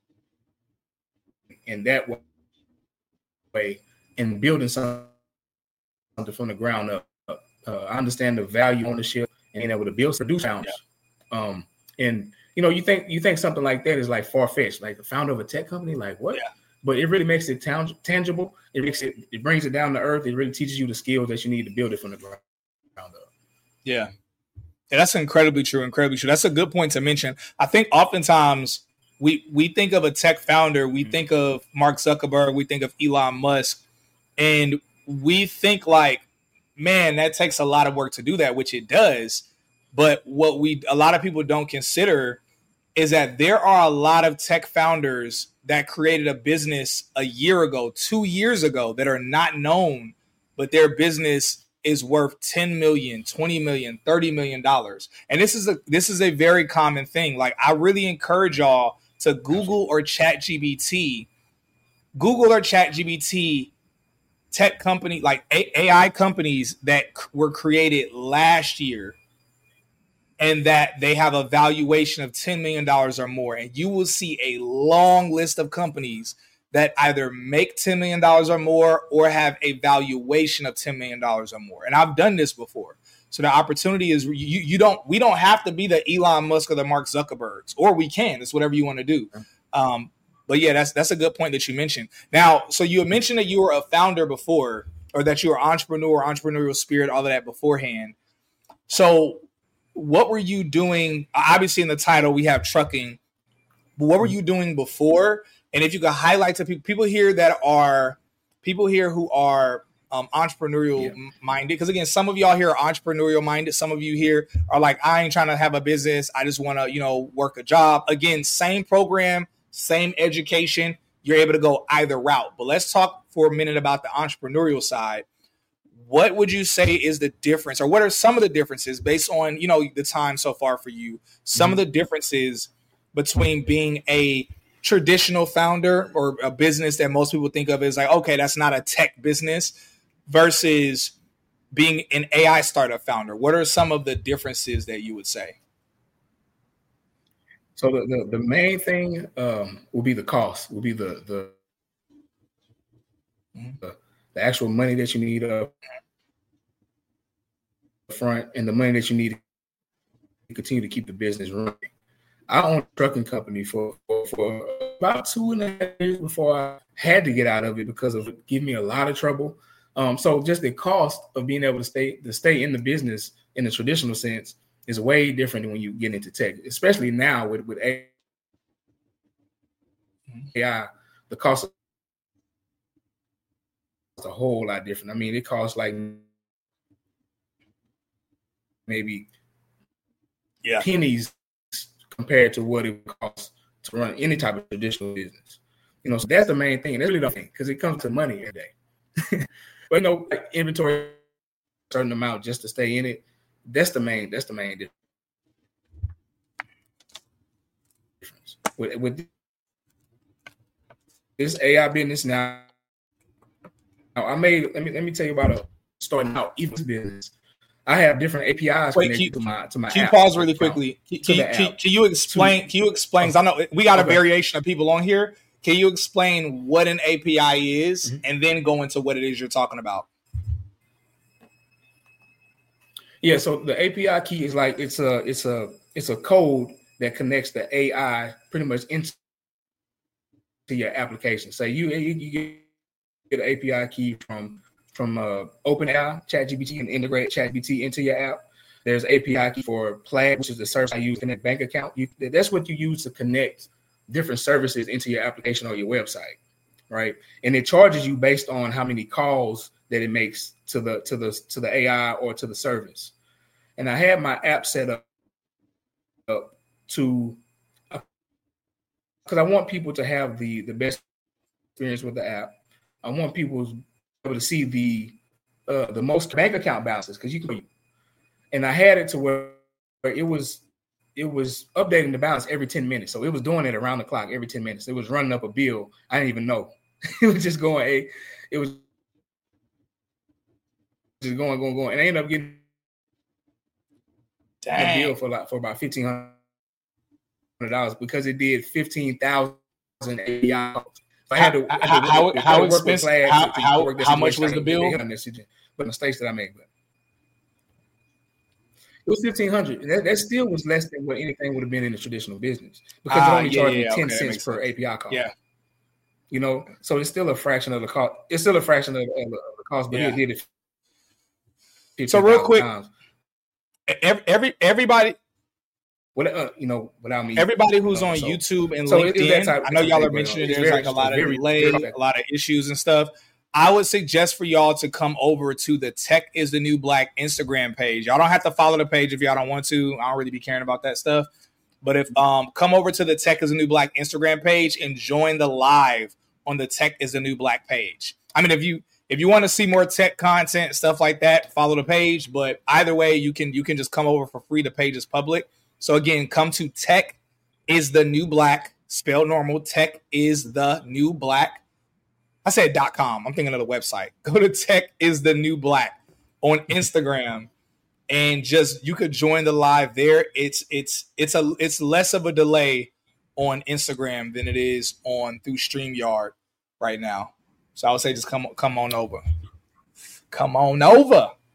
in that way and building something from the ground up. Uh, I understand the value ownership and being able to build, produce founders. Yeah. Um, and you know, you think you think something like that is like far fetched, like the founder of a tech company, like what? Yeah. But it really makes it tang- tangible. It makes it, it brings it down to earth. It really teaches you the skills that you need to build it from the ground up. Yeah. Yeah, that's incredibly true. Incredibly true. That's a good point to mention. I think oftentimes we we think of a tech founder, we mm-hmm. think of Mark Zuckerberg, we think of Elon Musk, and we think like, man, that takes a lot of work to do that, which it does. But what we a lot of people don't consider is that there are a lot of tech founders that created a business a year ago, two years ago that are not known, but their business is worth ten million, twenty million, thirty million dollars. And this is a this is a very common thing. Like I really encourage y'all to Google or ChatGPT, Google or ChatGPT tech company, like A I companies that were created last year and that they have a valuation of ten million dollars or more. And you will see a long list of companies that either make ten million dollars or more or have a valuation of ten million dollars or more. And I've done this before. So the opportunity is you you don't we don't have to be the Elon Musk or the Mark Zuckerbergs, or we can. It's whatever you want to do. Um, but yeah, that's that's a good point that you mentioned. Now, so you mentioned that you were a founder before, or that you were entrepreneur, entrepreneurial spirit, all of that beforehand. So what were you doing? Obviously, in the title we have trucking. But what were you doing before? And if you could highlight to people, people here that are people here who are Um, entrepreneurial yeah. minded, because again, some of y'all here are entrepreneurial minded. Some of you here are like, I ain't trying to have a business. I just want to, you know, work a job. Again, same program, same education. You're able to go either route. But let's talk for a minute about the entrepreneurial side. What would you say is the difference, or what are some of the differences based on, you know, the time so far for you? Some mm-hmm. of the differences between being a traditional founder or a business that most people think of as like, okay, that's not a tech business, versus being an A I startup founder. What are some of the differences that you would say? So the, the, the main thing um, will be the cost, will be the the, mm-hmm. the the actual money that you need up front, and the money that you need to continue to keep the business running. I owned a trucking company for, for, for about two and a half years before I had to get out of it because of it giving me a lot of trouble. Um, so just the cost of being able to stay to stay in the business in the traditional sense is way different than when you get into tech, especially now with, with A I. The cost is a whole lot different. I mean, it costs like maybe yeah. pennies compared to what it costs to run any type of traditional business. You know, so that's the main thing. And that's really the thing, because it comes to money every day. But you know, like inventory a certain amount just to stay in it. That's the main. That's the main difference. With, with this A I business now, now, I made. Let me let me tell you about a starting out even business. I have different A P Is Wait, connected you, to my to my. Can you app pause really quickly? Can, can, can, can you explain? To, can you explain? I know we got a okay. variation of people on here. Can you explain what an A P I is, mm-hmm. and then go into what it is you're talking about? Yeah, so the A P I key is like it's a it's a it's a code that connects the A I pretty much into your application. So you you, you get an A P I key from from uh, OpenAI, ChatGPT, and integrate ChatGPT into your app. There's A P I key for Plaid, which is the service I use in a bank account. You, that's what you use to connect different services into your application or your website, right? And it charges you based on how many calls that it makes to the to the to the A I or to the service. And I had my app set up, up to because I want people to have the the best experience with the app. I want people to be able to see the uh, the most bank account balances, because you can. And I had it to where, where it was. It was updating the balance every ten minutes. So it was doing it around the clock every ten minutes. It was running up a bill. I didn't even know. It was just going, hey, it was just going, going, going. And I ended up getting Dang. a bill for like for about fifteen hundred dollars because it did fifteen thousand A P I calls. So I had to, I had to how, work, how, how work expensive, with Plaid how, to, to how, work how much was the bill? But mistakes that I made. But it was fifteen hundred. That, that still was less than what anything would have been in the traditional business, because uh, it only yeah, charged yeah, me ten okay, cents per sense. A P I call. Yeah, you know, so it's still a fraction of the cost. It's still a fraction of, of, the, of the cost, but yeah. it did it. So real quick, times. every, every everybody, what uh, you know, without me, everybody who's you know, on so, YouTube and so LinkedIn, type, I know y'all okay, are mentioning there's very, like a lot of very, delay, very a lot of issues and stuff. I would suggest for y'all to come over to the Tech is the New Black Instagram page. Y'all don't have to follow the page if y'all don't want to. I don't really be caring about that stuff. But if um come over to the Tech is the New Black Instagram page and join the live on the Tech is the New Black page. I mean, if you if you want to see more tech content, stuff like that, follow the page. But either way, you can you can just come over for free. The page is public. So again, come to Tech is the New Black, spelled normal. Tech is the New Black. I said .com. I'm thinking of the website. Go to Tech is the New Black on Instagram, and just you could join the live there. It's it's it's a it's less of a delay on Instagram than it is on through StreamYard right now. So I would say just come come on over. Come on over.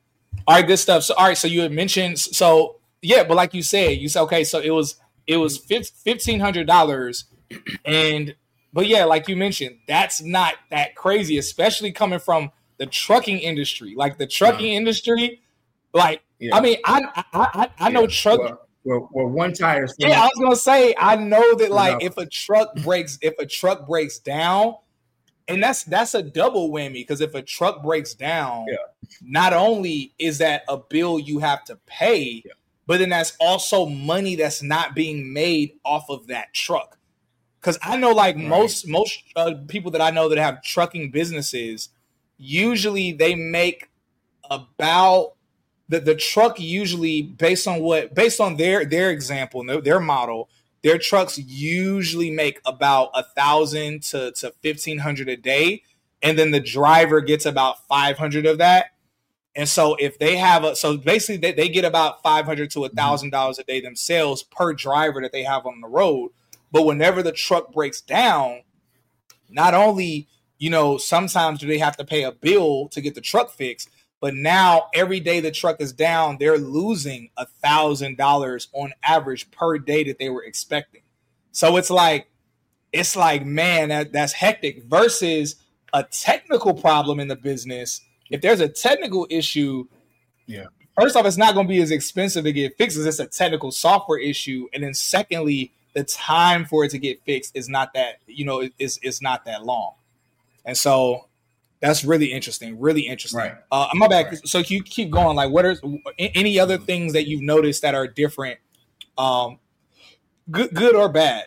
All right, good stuff. So, all right, so you had mentioned, so yeah, but like you said, you said okay, so it was it was fifteen hundred dollars, and but yeah, like you mentioned, that's not that crazy, especially coming from the trucking industry. Like the trucking yeah. industry, like yeah. I mean, I I I, I know yeah. truck. Well, well, well, one tire. Yeah, I was gonna say, I know that like if a truck breaks, if a truck breaks down. And that's that's a double whammy because if a truck breaks down, yeah. not only is that a bill you have to pay, yeah. but then that's also money that's not being made off of that truck. Because I know, like right. most most uh, people that I know that have trucking businesses, usually they make about the the truck usually based on what based on their their example, their, their model. Their trucks usually make about a thousand to to fifteen hundred a day, and then the driver gets about five hundred of that. And so if they have a so basically they, they get about five hundred to a thousand dollars a day themselves per driver that they have on the road. But whenever the truck breaks down, not only you know sometimes do they have to pay a bill to get the truck fixed, but now every day the truck is down, they're losing a thousand dollars on average per day that they were expecting. So it's like, it's like, man, that, that's hectic versus a technical problem in the business. If there's a technical issue, yeah. First off, it's not going to be as expensive to get fixed as it's a technical software issue. And then secondly, the time for it to get fixed is not that, you know, it's, it's not that long. And so that's really interesting. Really interesting. Right. Uh, my bad. Right. So you keep going. Like, what are any other things that you've noticed that are different, um, good, good or bad?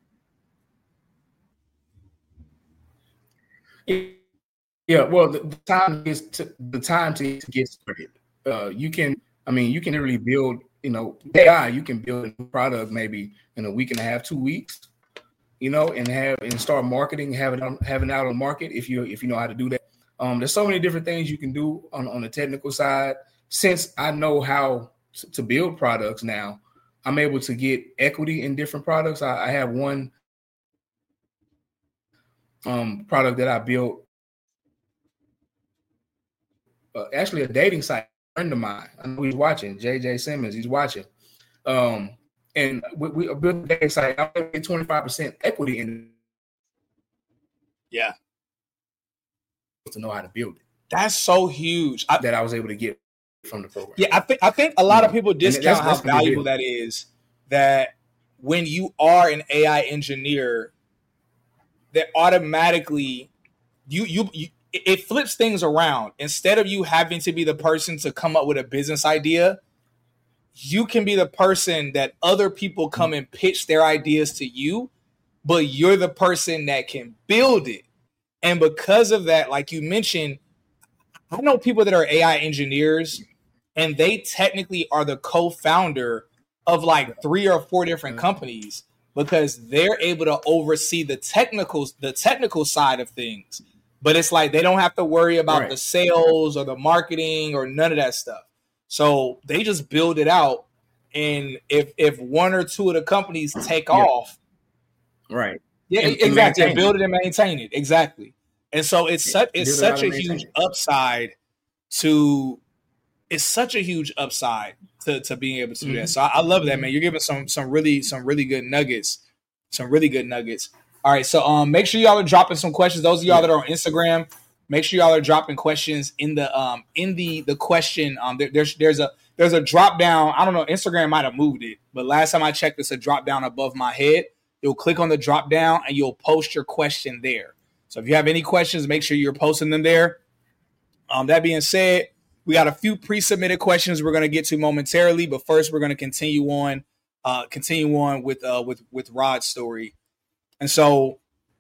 Yeah. Well, the, the time is to, the time to, to get started. Uh, you can. I mean, you can really build. You know, A I. You can build a product maybe in a week and a half, two weeks. You know, and have and start marketing, have it on, have it out on the market if you if you know how to do that. Um, there's so many different things you can do on, on the technical side. Since I know how to, to build products now, I'm able to get equity in different products. I, I have one um, product that I built, uh, actually a dating site. A friend of mine, I know he's watching. J J Simmons, he's watching. Um, And we, we built a dating site. I get twenty-five percent equity in it. Yeah. To know how to build it. That's so huge. I, that I was able to get from the program. Yeah, I think I think a lot of people discount that's, that's how valuable that is. That when you are an A I engineer, that automatically you, you you it flips things around. Instead of you having to be the person to come up with a business idea, you can be the person that other people come and pitch their ideas to you, but you're the person that can build it. And because of that, like you mentioned, I know people that are A I engineers, and they technically are the co-founder of like three or four different companies because they're able to oversee the technical, the technical side of things. But it's like they don't have to worry about right. the sales or the marketing or none of that stuff. So they just build it out, and if if one or two of the companies take yeah. off, right? Yeah, and, exactly. And build it and maintain it, exactly. And so it's such it's build such it a huge it. upside to it's such a huge upside to, to being able to do mm-hmm. that. So I, I love that, man. You're giving some some really some really good nuggets, some really good nuggets. All right, so um, make sure y'all are dropping some questions. Those of y'all yeah. that are on Instagram, make sure y'all are dropping questions in the um in the the question. Um, there, there's there's a there's a drop down. I don't know. Instagram might have moved it, but last time I checked, it's a drop down above my head. You'll click on the drop down and you'll post your question there. So if you have any questions, make sure you're posting them there. Um, that being said, we got a few pre-submitted questions we're going to get to momentarily, but first we're going to continue on, uh, continue on with uh with with Rod's story. And so,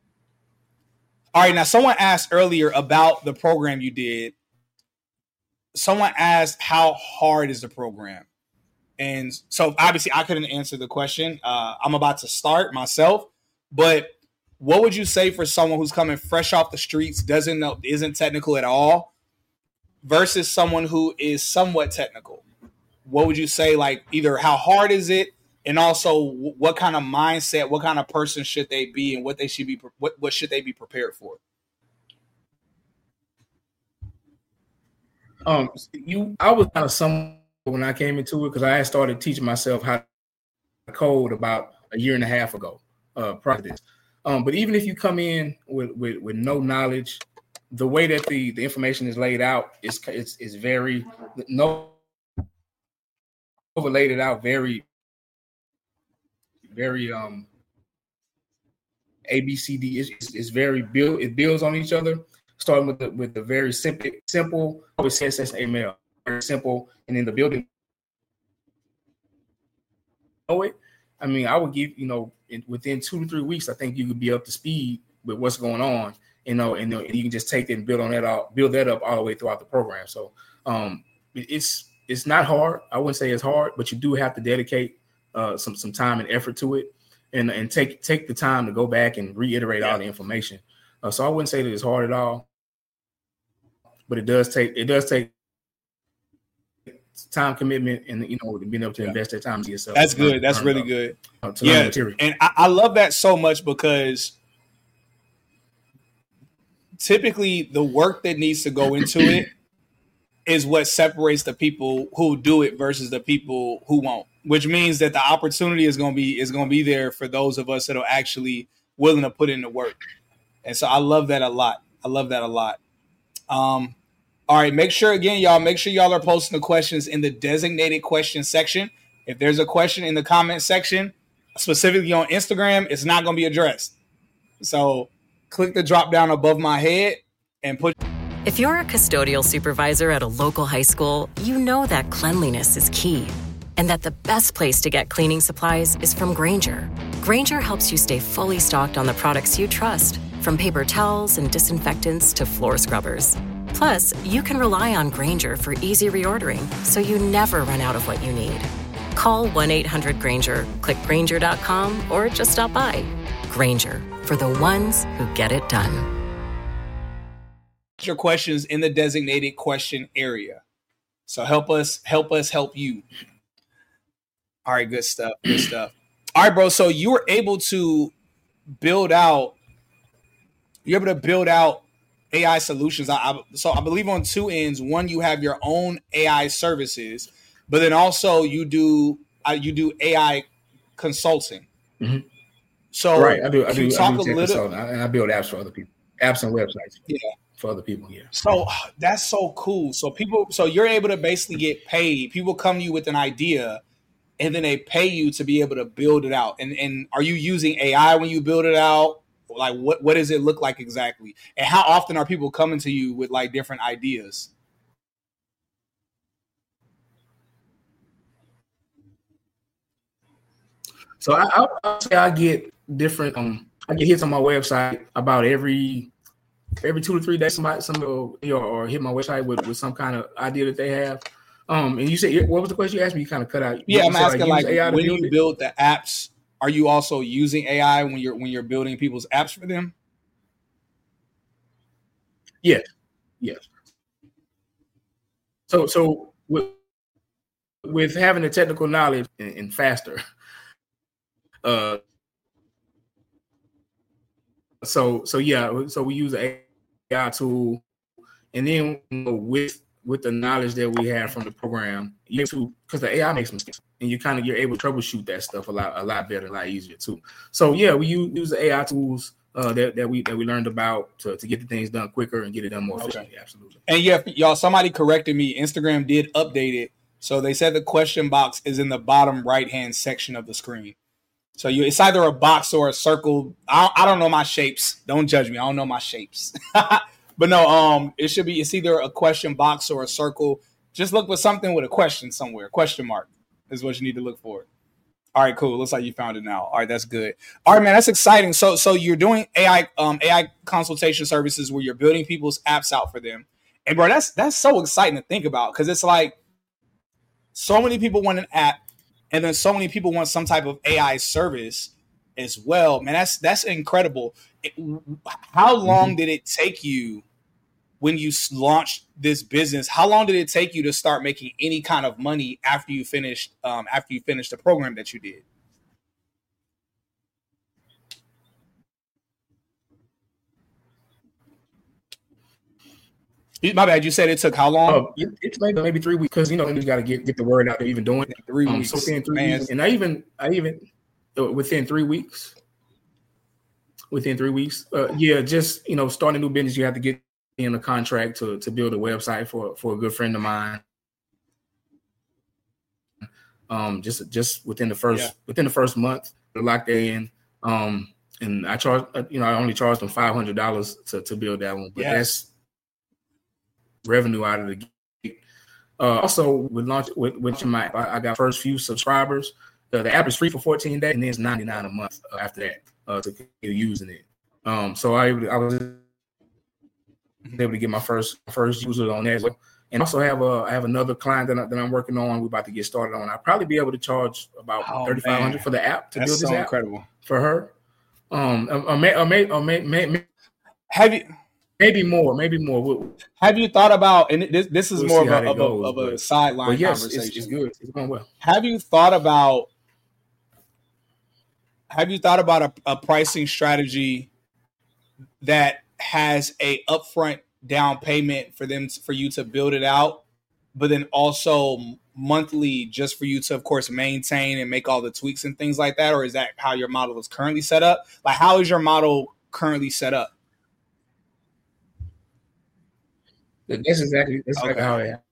all right, now someone asked earlier about the program you did. Someone asked, how hard is the program? And so obviously I couldn't answer the question. Uh, I'm about to start myself, but what would you say for someone who's coming fresh off the streets, doesn't know, isn't technical at all, versus someone who is somewhat technical? What would you say, like either how hard is it, and also what kind of mindset, what kind of person should they be, and what they should be, what, what should they be prepared for? Um, you, I was kind of some when I came into it because I had started teaching myself how to code about a year and a half ago. Uh, prior to this, um, but even if you come in with, with with no knowledge, the way that the the information is laid out is it's is very no overlaid it out very very um A B C D is is very build it builds on each other, starting with the with the very simple simple with C S S H T M L, very simple, and then the building. Know it. I mean, I would give you know in, within two to three weeks, I think you could be up to speed with what's going on. You know, and, and you can just take it and build on that all build that up all the way throughout the program. So um, it, it's it's not hard. I wouldn't say it's hard, but you do have to dedicate uh, some some time and effort to it. And, and take take the time to go back and reiterate yeah. all the information. Uh, so I wouldn't say that it's hard at all, but it does take it does take time commitment and you know being able to yeah. invest that time to yourself. That's good. Learn, That's learn really about, good. Uh, to yeah, learn material. And I, I love that so much because typically the work that needs to go into it is what separates the people who do it versus the people who won't. Which means that the opportunity is going to be is going to be there for those of us that are actually willing to put in the work. And so I love that a lot. I love that a lot. Um, all right, make sure again, y'all, make sure y'all are posting the questions in the designated question section. If there's a question in the comment section, specifically on Instagram, it's not going to be addressed. So click the drop down above my head and put. If you're a custodial supervisor at a local high school, you know that cleanliness is key. And that the best place to get cleaning supplies is from Grainger. Grainger helps you stay fully stocked on the products you trust, from paper towels and disinfectants to floor scrubbers. Plus, you can rely on Grainger for easy reordering, so you never run out of what you need. Call one eight hundred Grainger, click Grainger dot com, or just stop by. Grainger, for the ones who get it done. Your questions in the designated question area. So help us, help us help you. All right, good stuff. Good stuff. All right, bro. So you were able to build out. You're able to build out A I solutions. I, I, so I believe on two ends. One, you have your own A I services, but then also you do uh, you do A I consulting. Mm-hmm. So right, I do. I do. Talk I do a little, and I build apps for other people, apps and websites. Yeah, for other people. Yeah. So that's so cool. So people, so you're able to basically get paid. People come to you with an idea. And then they pay you to be able to build it out. And and are you using A I when you build it out? Like what, what does it look like exactly? And how often are people coming to you with like different ideas? So I, I, I say I get different. Um, I get hits on my website about every every two to three days. Somebody, somebody will, you know, or hit my website with, with some kind of idea that they have. Um, and you said, what was the question you asked me? You kind of cut out. Yeah, you I'm asking like, like when you it? build the apps, are you also using A I when you're when you're building people's apps for them? Yes, yes. So, so with with having the technical knowledge and, and faster, uh, so so yeah, so we use an A I tool, and then you know, with with the knowledge that we have from the program, you to because the A I makes mistakes, and you kind of you're able to troubleshoot that stuff a lot a lot better, a lot easier too. So yeah, we use, use the A I tools uh, that that we that we learned about to, to get the things done quicker and get it done more efficiently. Okay. Absolutely. And yeah, y'all, somebody corrected me. Instagram did update it, so they said the question box is in the bottom right hand section of the screen. So you, it's either a box or a circle. I, I don't know my shapes. Don't judge me. I don't know my shapes. But no, um, it should be, it's either a question box or a circle. Just look for something with a question somewhere. Question mark is what you need to look for. All right, cool. Looks like you found it now. All right, that's good. All right, man, that's exciting. So so you're doing A I um, A I consultation services where you're building people's apps out for them. And bro, that's that's so exciting to think about because it's like so many people want an app and then so many people want some type of A I service as well. Man, that's that's incredible. It, how long mm-hmm. did it take you when you launched this business? How long did it take you to start making any kind of money after you finished um, after you finished the program that you did? My bad. You said it took how long? Uh, it, it's maybe maybe three weeks because you know you got to get get the word out there. Even doing it. Three um, weeks. So within three Man. weeks, and I even I even uh, within three weeks, within three weeks, uh, yeah, just you know starting a new business, you have to get in a contract to to build a website for for a good friend of mine. Um, just just within the first yeah. within the first month, they're locked in. Um, and I charge, you know, I only charged them five hundred dollars to to build that one, but yes. that's revenue out of the gate. Uh, also, with launch with, with my, I, I got first few subscribers. Uh, the app is free for fourteen days, and then it's ninety-nine a month uh, after that uh, to continue using it. Um, so I I was able to get my first first user on that as well. And also have a I have another client that, I, that I'm working on. We're about to get started on. I'll probably be able to charge about oh, thirty-five hundred dollars for the app to That's build this so app incredible for her. Um, or may, or may, or may, may, may, have you maybe more, maybe more. We'll, have you thought about? And this this is we'll more of a, of, goes, a, of but, a sideline but yes, conversation. It's, it's good. It's going well. Have you thought about? Have you thought about a, a pricing strategy that has a upfront down payment for them for you to build it out, but then also monthly just for you to, of course, maintain and make all the tweaks and things like that? Or is that how your model is currently set up? Like, how is your model currently set up? That's exactly that's okay. exactly how I,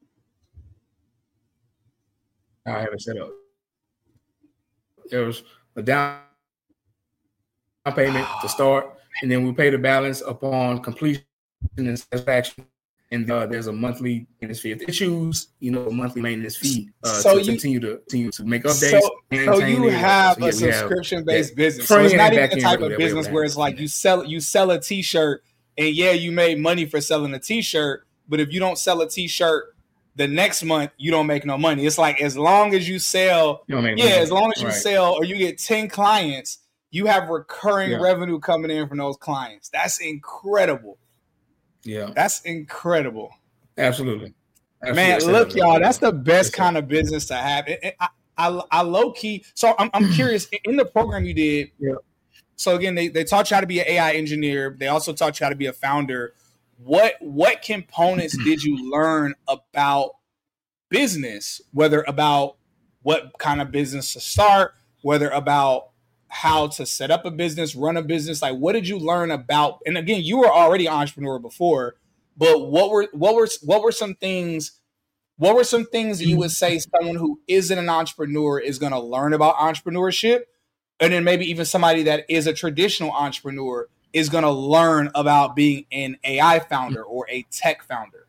how I have it set up. There was a down payment to start, and then we pay the balance upon completion and satisfaction. And uh, there's a monthly maintenance fee. If they choose, you know, a monthly maintenance fee uh, so to you, continue to continue to make updates. So, so you it. have so, yeah, a subscription-based have business. So it's not even the type really of business where it's like you sell you sell a T-shirt, and yeah, you made money for selling a T-shirt, but if you don't sell a T-shirt the next month, you don't make no money. It's like as long as you sell, you yeah, money. as long as you right. sell or you get ten clients, you have recurring yeah. revenue coming in from those clients. That's incredible. Yeah, that's incredible. Absolutely. Absolutely. Man, look, y'all, that's the best kind of business to have. It, it, I, I, I low key. So I'm, I'm curious in the program you did. Yeah. So again, they, they taught you how to be an A I engineer. They also taught you how to be a founder. What what components did you learn about business? Whether about what kind of business to start, whether about how to set up a business, run a business. Like, what did you learn about? And again, you were already an entrepreneur before. But what were what were what were some things? What were some things that you would say someone who isn't an entrepreneur is going to learn about entrepreneurship, and then maybe even somebody that is a traditional entrepreneur is going to learn about being an A I founder or a tech founder?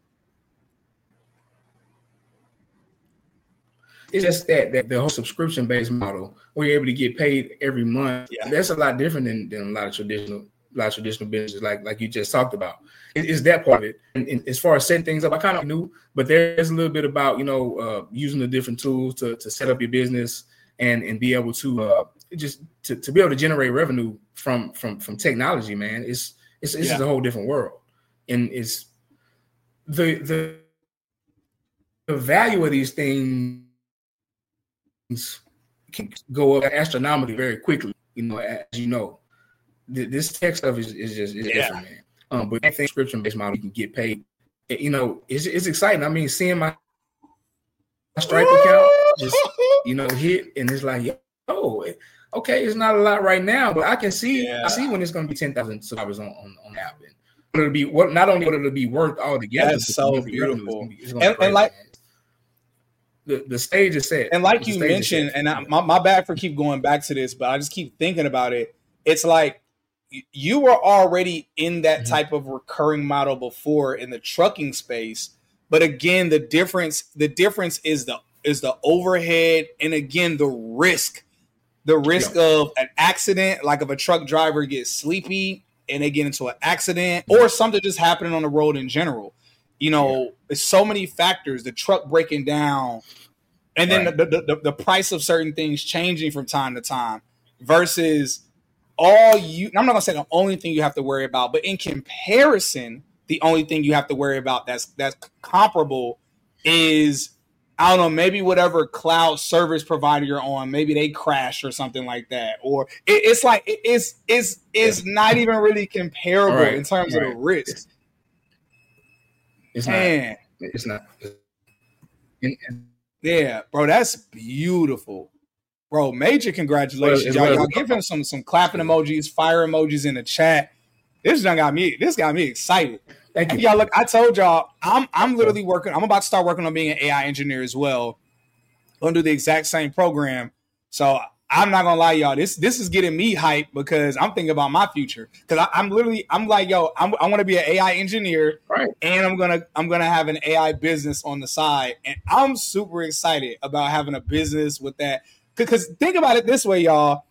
It's just that, that the whole subscription-based model, where you're able to get paid every month, yeah. that's a lot different than, than a lot of traditional, a lot of traditional businesses, like like you just talked about. It, it's that part of it. And, and as far as setting things up, I kind of knew, but there's a little bit about you know uh, using the different tools to to set up your business and and be able to uh, just to, to be able to generate revenue from from from technology. Man, it's it's it's yeah. a whole different world, and it's the the the value of these things can go up astronomically very quickly. You know, as you know, this tech stuff is, is just is yeah. different, man. Um, but that subscription-based model, you can get paid. You know, it's it's exciting. I mean, seeing my Stripe account just you know hit, and it's like, oh, okay, it's not a lot right now, but I can see yeah. I see when it's going to be ten thousand subscribers on on, on app. And it'll be what not only will it be worth all together. That's so beautiful. Be, it's and, be and like. The, the stage is set. And like the you mentioned, and I, my, my bad for keep going back to this, but I just keep thinking about it. It's like you were already in that mm-hmm. type of recurring model before in the trucking space. But again, the difference, the difference is the is the overhead and again the risk. The risk yeah. of an accident, like if a truck driver gets sleepy and they get into an accident or something just happening on the road in general. You know, yeah. there's so many factors, the truck breaking down, and then right. the, the, the, the price of certain things changing from time to time versus all you, I'm not gonna say the only thing you have to worry about, but in comparison, the only thing you have to worry about that's, that's comparable is, I don't know, maybe whatever cloud service provider you're on, maybe they crash or something like that. Or it, it's like, it, it's, it's, it's yeah. not even really comparable right. in terms right. of the risk. It's Man. not. It's not. Yeah, bro, that's beautiful. Bro, major congratulations. Y'all, y'all give him some some clapping emojis, fire emojis in the chat. This done got me, this got me excited. Thank you. Y'all, look, I told y'all, I'm I'm literally working, I'm about to start working on being an A I engineer as well. I'm gonna do the exact same program. So I'm not gonna lie, y'all. This this is getting me hyped because I'm thinking about my future. Because I'm literally, I'm like, yo, I'm, I want to be an A I engineer, right? And I'm gonna I'm gonna have an A I business on the side, and I'm super excited about having a business with that. Because think about it this way, y'all.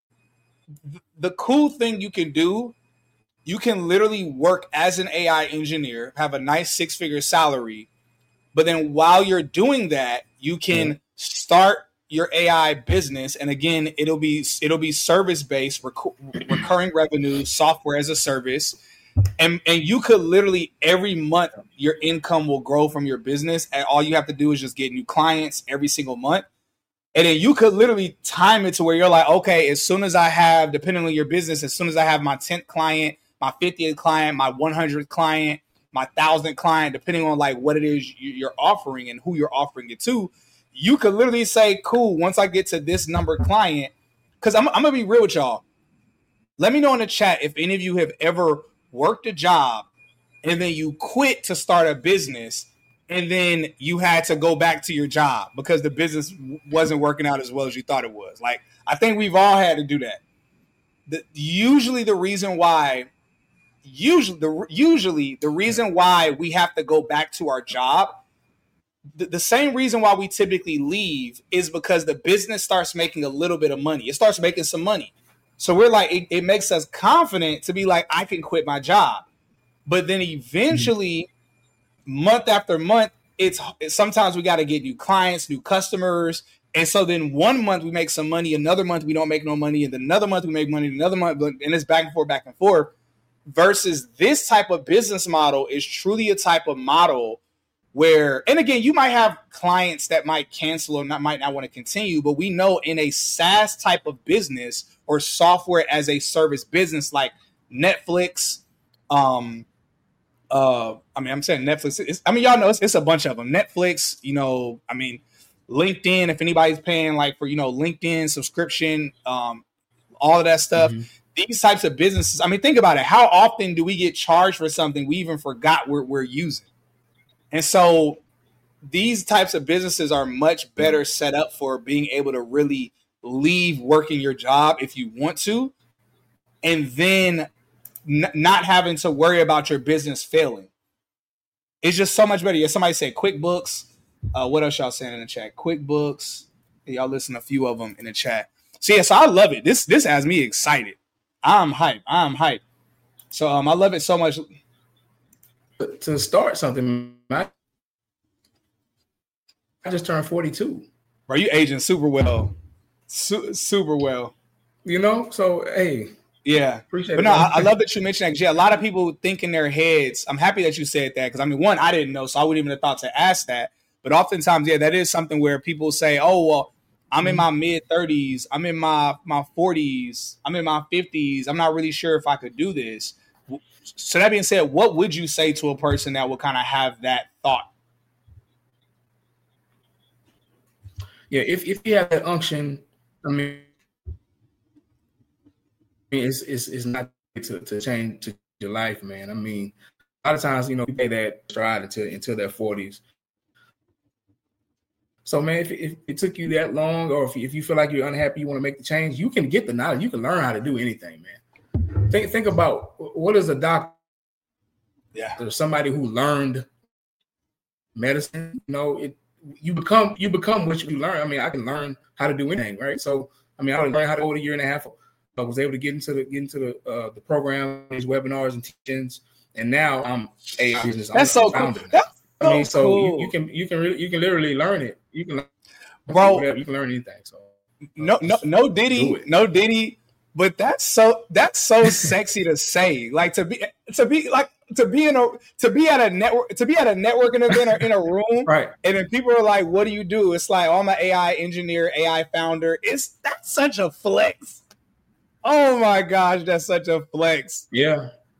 The cool thing you can do, you can literally work as an A I engineer, have a nice six figure salary, but then while you're doing that, you can mm-hmm. start your A I business, and again, it'll be it'll be service based, rec- recurring revenue, software as a service, and and you could literally every month your income will grow from your business, and all you have to do is just get new clients every single month, and then you could literally time it to where you're like, okay, as soon as I have, depending on your business, as soon as I have my tenth client, my fiftieth client, my one hundredth client, my thousandth client, depending on like what it is you're offering and who you're offering it to. You could literally say, cool, once I get to this number client, because I'm, I'm going to be real with y'all. Let me know in the chat if any of you have ever worked a job and then you quit to start a business and then you had to go back to your job because the business wasn't working out as well as you thought it was. Like, I think we've all had to do that. The, usually the reason why, usually the, usually the reason why we have to go back to our job, The, the same reason why we typically leave is because the business starts making a little bit of money. It starts making some money. So we're like, it, it makes us confident to be like, I can quit my job. But then eventually, mm-hmm. month after month, it's, it's sometimes we got to get new clients, new customers. And so then one month we make some money, another month we don't make no money, and then another month we make money, another month, and it's back and forth, back and forth. Versus this type of business model is truly a type of model where, and again, you might have clients that might cancel or not might not want to continue, but we know in a SaaS type of business or software as a service business like Netflix, um, uh, I mean, I'm saying Netflix. It's, I mean, y'all know it's, it's a bunch of them. Netflix, you know, I mean, LinkedIn. If anybody's paying like for you know LinkedIn subscription, um, all of that stuff. Mm-hmm. These types of businesses. I mean, think about it. How often do we get charged for something we even forgot we're we're using? And so these types of businesses are much better set up for being able to really leave working your job if you want to, and then n- not having to worry about your business failing. It's just so much better. Yeah, somebody said QuickBooks. Uh, what else y'all saying in the chat? QuickBooks. Y'all listen to a few of them in the chat. So yeah, so I love it. This this has me excited. I'm hyped. I'm hyped. So um, I love it so much. To start something, I just turned forty-two. Bro, you aging super well. Su- super well. You know, so hey. Yeah. Appreciate but it. no, I, I love that you mentioned that. Because yeah, a lot of people think in their heads. I'm happy that you said that because I mean, one, I didn't know, so I wouldn't even have thought to ask that. But oftentimes, yeah, that is something where people say, oh, well, I'm in my mid thirties. I'm in my, my forties. I'm in my fifties. I'm not really sure if I could do this. So that being said, what would you say to a person that would kind of have that thought? Yeah, if, if you have that unction, I mean, it's it's, it's not to, to change to your life, man. I mean, a lot of times, you know, we pay that stride until until their forties. So, man, if, if it took you that long, or if you, if you feel like you're unhappy, you want to make the change, you can get the knowledge. You can learn how to do anything, man. Think think about what is a doctor? Yeah, there's somebody who learned medicine. You know, it you become you become what you learn. I mean, I can learn how to do anything, right? So, I mean, I learned how to over a year and a half. I was able to get into the get into the uh, the program, these webinars and teachings, and now I'm a business. That's I'm so cool. That's I mean, so cool. you, you can you can really, you can literally learn it. You can, learn bro. Whatever. You can learn anything. So uh, no, no, no Diddy, no Diddy. But that's so that's so sexy to say. Like to be to be like to be in a to be at a network to be at a networking event or in a room, right? And then people are like, "What do you do?" It's like, "Oh, I'm an A I engineer, A I founder." It's that's such a flex. Oh my gosh, that's such a flex. Yeah.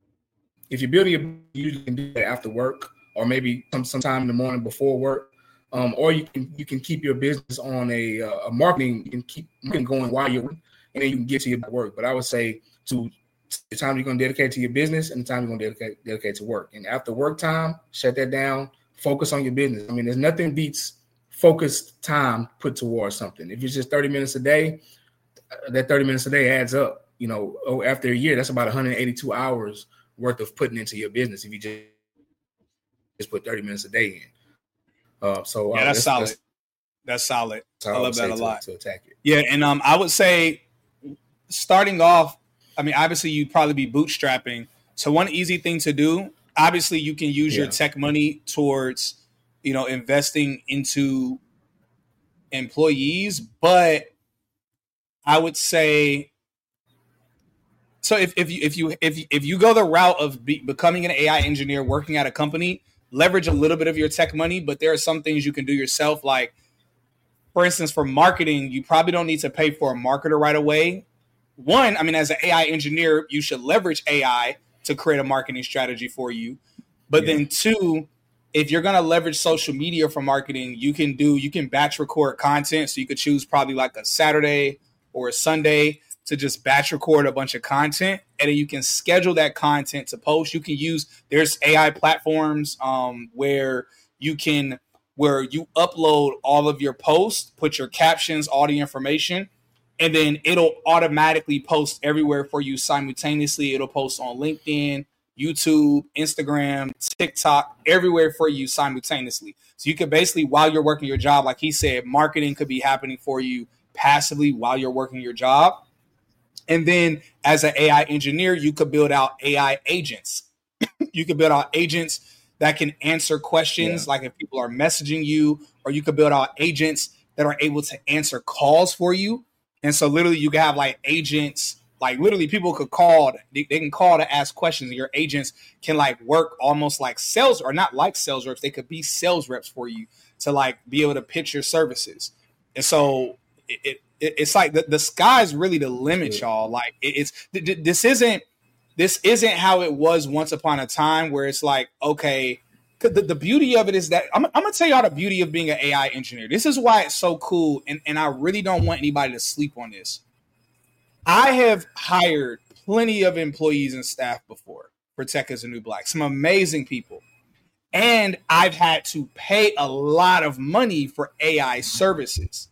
if you're building, a, you usually can do that after work, or maybe some sometime in the morning before work, um, or you can you can keep your business on a, uh, a marketing. You can keep marketing going while you're, and then you can get to your work. But I would say to the time you're going to dedicate to your business and the time you're going to dedicate dedicate to work. And after work time, shut that down. Focus on your business. I mean, there's nothing beats focused time put towards something. If it's just thirty minutes a day, that thirty minutes a day adds up. You know, oh, after a year, that's about one hundred eighty-two hours worth of putting into your business if you just, just put thirty minutes a day in. Uh, so yeah, uh, that's, that's solid. That's, that's solid. that's I love that a to, lot. To attack it. Yeah, and um, I would say starting off, I mean, obviously you'd probably be bootstrapping. So one easy thing to do, obviously you can use yeah. your tech money towards, you know, investing into employees, but I would say, so if, if you if you if you, if you go the route of be, becoming an A I engineer, working at a company, leverage a little bit of your tech money, but there are some things you can do yourself. Like, for instance, for marketing, you probably don't need to pay for a marketer right away. One, I mean, as an A I engineer, you should leverage A I to create a marketing strategy for you. But yeah. then two, if you're going to leverage social media for marketing, you can do, you can batch record content. So you could choose probably like a Saturday or a Sunday to just batch record a bunch of content, and then you can schedule that content to post. You can use, there's A I platforms um, where you can, where you upload all of your posts, put your captions, all the information, and then it'll automatically post everywhere for you simultaneously. It'll post on LinkedIn, YouTube, Instagram, TikTok, everywhere for you simultaneously. So you could basically, while you're working your job, like he said, marketing could be happening for you passively while you're working your job. And then as an A I engineer, you could build out A I agents. You could build out agents that can answer questions, yeah. like if people are messaging you, or you could build out agents that are able to answer calls for you. And so literally you can have like agents, like literally people could call, they, they can call to ask questions, and your agents can like work almost like sales, or not like sales reps. They could be sales reps for you to like be able to pitch your services. And so it, it it's like the, the sky's really the limit, y'all. Like it, it's this isn't this isn't how it was once upon a time, where it's like, okay, the, the beauty of it is that I'm, I'm gonna tell y'all the beauty of being an A I engineer. This is why it's so cool, and, and I really don't want anybody to sleep on this. I have hired plenty of employees and staff before for Tech is the New Black, some amazing people, and I've had to pay a lot of money for A I services.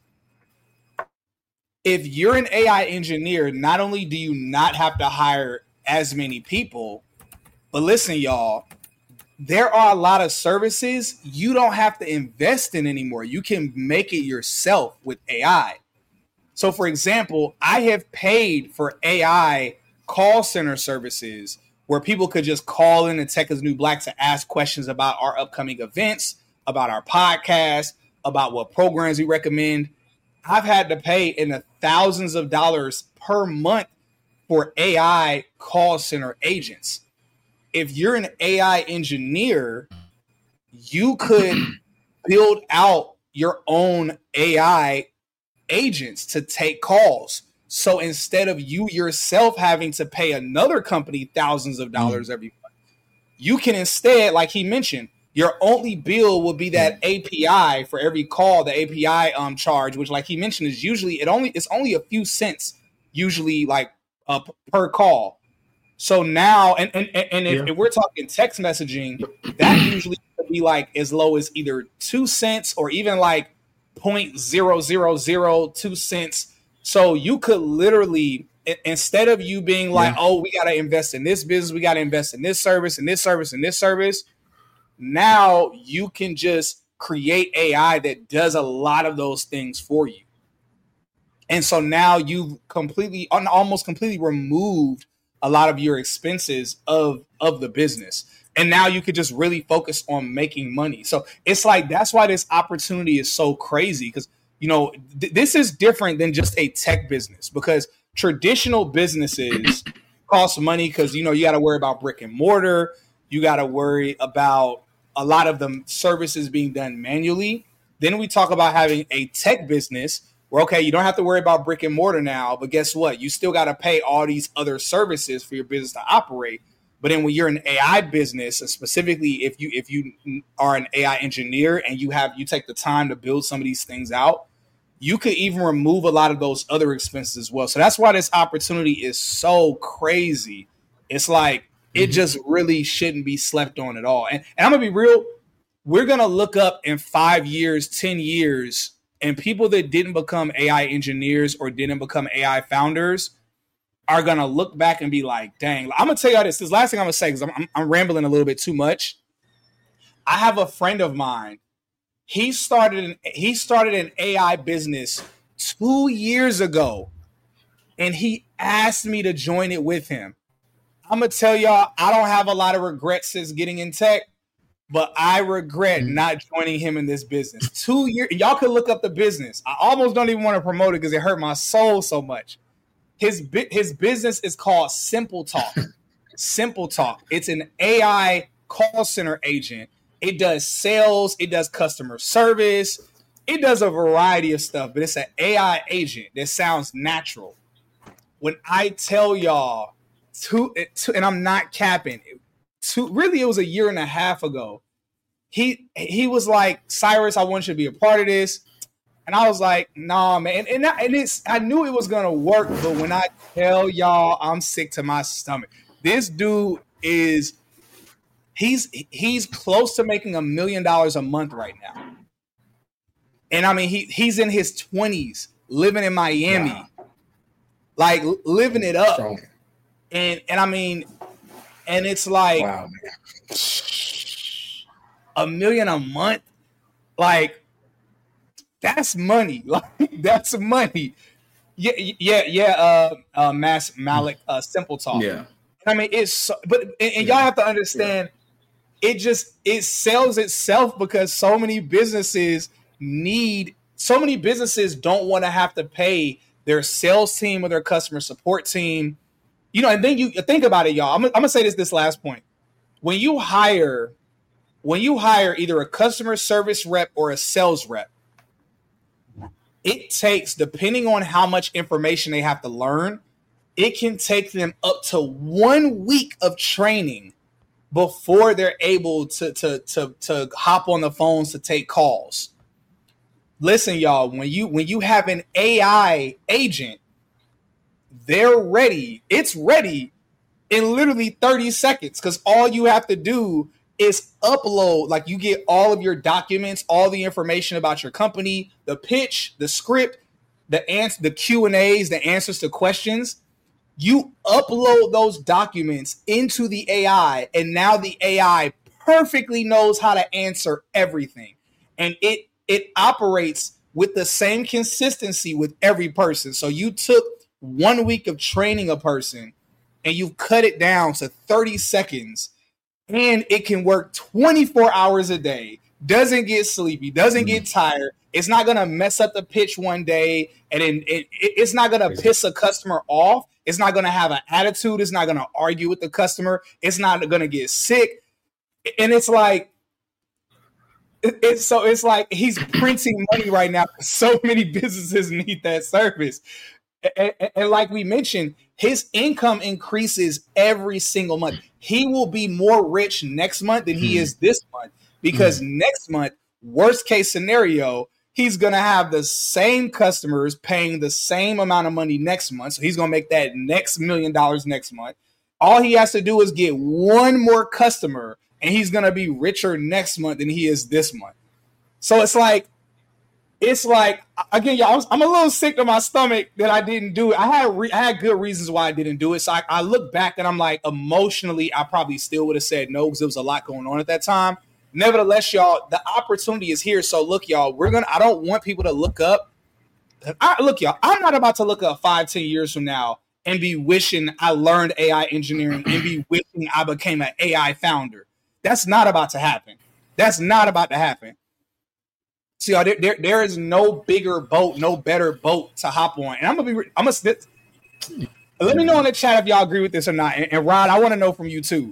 If you're an A I engineer, not only do you not have to hire as many people, but listen, y'all, there are a lot of services you don't have to invest in anymore. You can make it yourself with A I. So, for example, I have paid for A I call center services where people could just call in to Tech is the New Black to ask questions about our upcoming events, about our podcast, about what programs we recommend. I've had to pay in the thousands of dollars per month for A I call center agents. If you're an A I engineer, you could build out your own A I agents to take calls. So instead of you yourself having to pay another company thousands of dollars every month, you can instead, like he mentioned, your only bill will be that A P I for every call, the A P I um charge, which, like he mentioned, is usually it only it's only a few cents, usually like uh, per call. So now, and and and if, yeah. if we're talking text messaging, that usually could be like as low as either two cents or even like point zero zero zero two cents. So you could literally, instead of you being like, yeah. oh, we got to invest in this business, we got to invest in this service, and this service, and this service. Now you can just create A I that does a lot of those things for you. And so now you've completely, almost completely removed a lot of your expenses of, of the business. And now you could just really focus on making money. So it's like, that's why this opportunity is so crazy, because, you know, th- this is different than just a tech business, because traditional businesses cost money because, you know, you got to worry about brick and mortar. You got to worry about a lot of the services being done manually. Then we talk about having a tech business where, okay, you don't have to worry about brick and mortar now, but guess what? You still got to pay all these other services for your business to operate. But then when you're an A I business, and specifically if you if you are an A I engineer and you have you take the time to build some of these things out, you could even remove a lot of those other expenses as well. So that's why this opportunity is so crazy. It's like it just really shouldn't be slept on at all. And, and I'm gonna be real, we're gonna look up in five years, ten years, and people that didn't become A I engineers or didn't become A I founders are gonna look back and be like, dang, I'm gonna tell y'all this. This last thing I'm gonna say, because I'm, I'm, I'm rambling a little bit too much. I have a friend of mine. He started an he started an A I business two years ago, and he asked me to join it with him. I'm gonna tell y'all, I don't have a lot of regrets since getting in tech, but I regret not joining him in this business. Two years, y'all could look up the business. I almost don't even want to promote it because it hurt my soul so much. His his business is called Simple Talk. Simple Talk. It's an A I call center agent. It does sales. It does customer service. It does a variety of stuff, but it's an A I agent that sounds natural. When I tell y'all, two, two and I'm not capping, two, really it was a year and a half ago, he he was like, Cyrus, I want you to be a part of this. And I was like, nah, man. And, and, I, and it's, I knew it was going to work, but when I tell y'all, I'm sick to my stomach. This dude is... He's he's close to making a million dollars a month right now. And I mean, he he's in his twenties, living in Miami, wow. like living it up. Strong. And and I mean, and it's like wow, man. a million a month. Like, that's money. Like, that's money. Yeah, yeah, yeah. Uh, uh Mass Malik, uh, Simple Talk. Yeah. I mean, it's so, but and, and yeah. y'all have to understand. Yeah. It just, it sells itself because so many businesses need, so many businesses don't want to have to pay their sales team or their customer support team. You know, and then you think about it, y'all. I'm, I'm going to say this, this last point. When you hire, when you hire either a customer service rep or a sales rep, it takes, depending on how much information they have to learn, it can take them up to one week of training before they're able to, to, to, to hop on the phones to take calls. Listen, y'all, when you when you have an A I agent, they're ready. It's ready in literally thirty seconds because all you have to do is upload, like you get all of your documents, all the information about your company, the pitch, the script, the answer, the Q and A's, the answers to questions. You upload those documents into the A I, and now the A I perfectly knows how to answer everything. And it it operates with the same consistency with every person. So you took one week of training a person, and you cut it down to thirty seconds, and it can work twenty-four hours a day, doesn't get sleepy, doesn't get tired. It's not going to mess up the pitch one day, and then it, it, it's not going to piss a customer off. It's not going to have an attitude. It's not going to argue with the customer. It's not going to get sick. And it's like, it, it's so it's like he's printing money right now. So many businesses need that service. And, and, and like we mentioned, his income increases every single month. He will be more rich next month than he mm. is this month because mm. next month, worst case scenario, he's going to have the same customers paying the same amount of money next month. So he's going to make that next million dollars next month. All he has to do is get one more customer, and he's going to be richer next month than he is this month. So it's like, it's like, again, y'all, I'm a little sick to my stomach that I didn't do it. I had re- I had good reasons why I didn't do it. So I, I look back and I'm like, emotionally, I probably still would have said no because there was a lot going on at that time. Nevertheless, y'all, the opportunity is here. So look, y'all, we're going to, I don't want people to look up. I, look, y'all, I'm not about to look up five, ten years from now and be wishing I learned A I engineering and be wishing I became an A I founder. That's not about to happen. That's not about to happen. See, y'all, there, there, there is no bigger boat, no better boat to hop on. And I'm going to be, I'm going to, let me know in the chat if y'all agree with this or not. And, and Rod, I want to know from you too.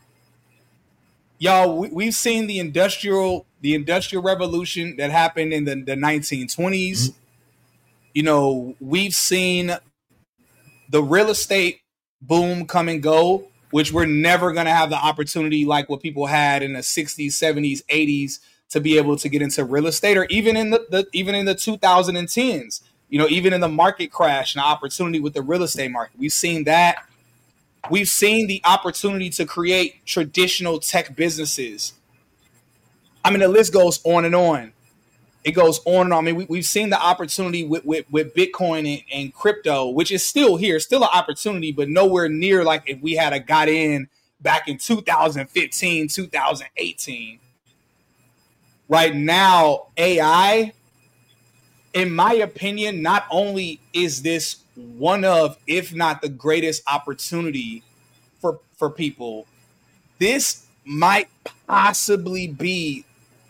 Y'all, we, we've seen the industrial, the industrial revolution that happened in the, the nineteen twenties. Mm-hmm. You know, we've seen the real estate boom come and go. which we're never going to have the opportunity like what people had in the sixties, seventies, eighties to be able to get into real estate, or even in the, the even in the two thousand tens, you know, even in the market crash and the opportunity with the real estate market. We've seen that. We've seen the opportunity to create traditional tech businesses. I mean, the list goes on and on. It goes on and on. I mean, we, we've seen the opportunity with, with, with Bitcoin and, and crypto, which is still here, still an opportunity, but nowhere near like if we had a got in back in two thousand fifteen, two thousand eighteen. Right now, A I, in my opinion, not only is this one of, if not the greatest opportunity for, for people, this might possibly be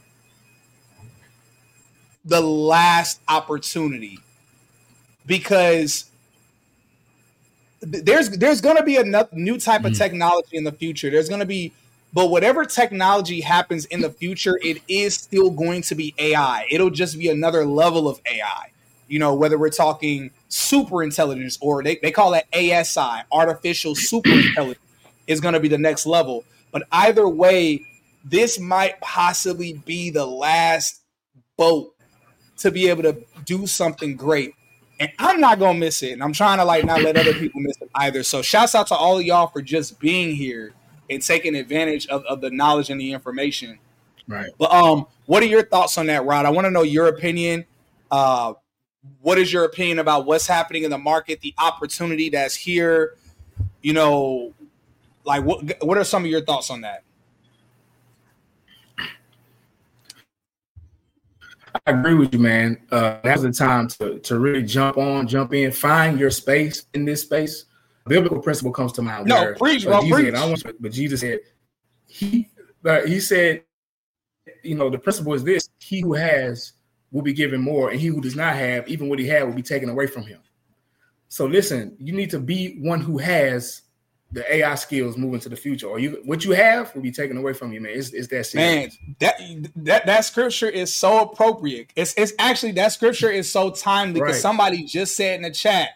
the last opportunity, because there's there's going to be a new type of technology in the future. There's going to be, but whatever technology happens in the future, it is still going to be A I. It'll just be another level of A I. You know, whether we're talking super intelligence or they, they call it A S I, artificial super intelligence, is going to be the next level. But either way, this might possibly be the last boat to be able to do something great. And I'm not going to miss it. And I'm trying to like not let other people miss it either. So shouts out to all of y'all for just being here and taking advantage of, of the knowledge and the information. Right. But um, what are your thoughts on that, Rod? I want to know your opinion. Uh, what is your opinion about what's happening in the market, the opportunity that's here? You know, like what what are some of your thoughts on that? I agree with you, man. Uh, now's the time to, to really jump on, jump in, find your space in this space. Biblical principle comes to mind. No, where, preach, uh, bro, Jesus, preach. I want, but Jesus said, he, uh, he said, you know, the principle is this: he who has will be given more, and he who does not have, even what he had, will be taken away from him. So listen, you need to be one who has the A I skills moving to the future, or you what you have will be taken away from you, man. It's, it's that serious. Man, that that that scripture is so appropriate. It's it's actually that scripture is so timely because Right. somebody just said in the chat,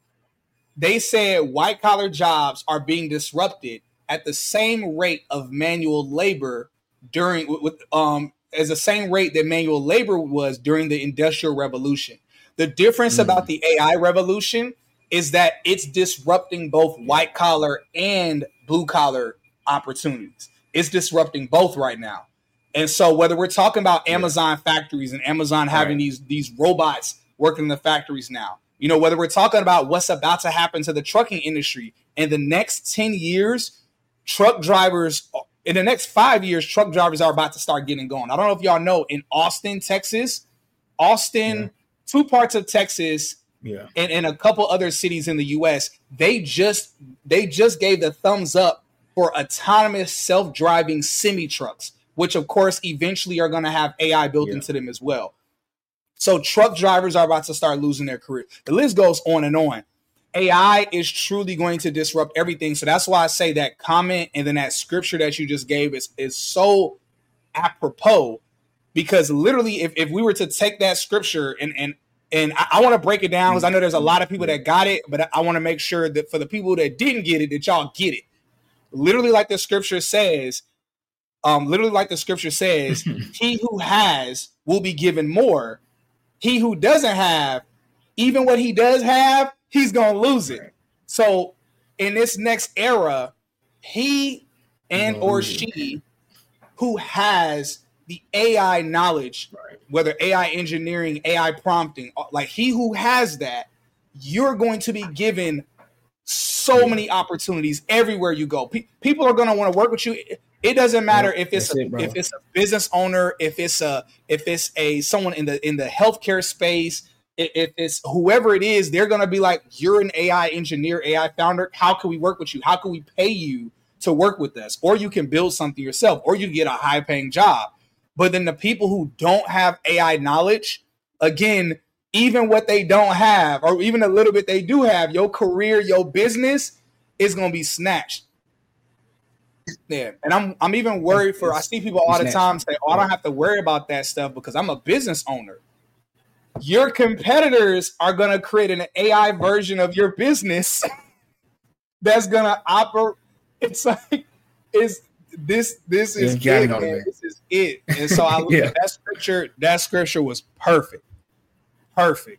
they said white collar jobs are being disrupted at the same rate of manual labor during with um as the same rate that manual labor was during the Industrial Revolution. The difference mm. about the A I revolution is that it's disrupting both white collar and blue collar opportunities. It's disrupting both right now. And so whether we're talking about Amazon yeah. factories and Amazon having right. these, these robots working in the factories now, you know, whether we're talking about what's about to happen to the trucking industry in the next ten years, truck drivers, in the next five years, truck drivers are about to start getting going. I don't know if y'all know, in Austin, Texas, Austin, yeah. two parts of Texas, Yeah. And, and a couple other cities in the U S, they just they just gave the thumbs up for autonomous self-driving semi-trucks, which of course eventually are going to have A I built yeah. into them as well. So truck drivers are about to start losing their career. The list goes on and on. A I is truly going to disrupt everything. So that's why I say that comment and then that scripture that you just gave is, is so apropos, because literally if, if we were to take that scripture and and And I, I want to break it down because I know there's a lot of people that got it, but I want to make sure that for the people that didn't get it, that y'all get it. Literally like the scripture says, um, literally like the scripture says, he who has will be given more. He who doesn't have, even what he does have, he's going to lose it. So in this next era, he and or she who has the A I knowledge, right. whether A I engineering, A I prompting, like he who has that, you're going to be given so yeah. many opportunities everywhere you go. Pe- people are going to want to work with you. It doesn't matter yeah, if it's a, it, if it's a business owner, if it's a if it's a someone in the in the healthcare space, if, if it's whoever it is, they're going to be like, you're an A I engineer, A I founder. How can we work with you? How can we pay you to work with us? Or you can build something yourself, or you get a high paying job. But then the people who don't have A I knowledge, again, even what they don't have, or even a little bit they do have, your career, your business is going to be snatched. Yeah. And I'm I'm even worried for, I see people all the time say, oh, I don't have to worry about that stuff because I'm a business owner. Your competitors are going to create an A I version of your business that's going to operate. it's like is this this is yeah, it, man. it. This is it. And so I looked yeah. at that scripture. That scripture was perfect, perfect.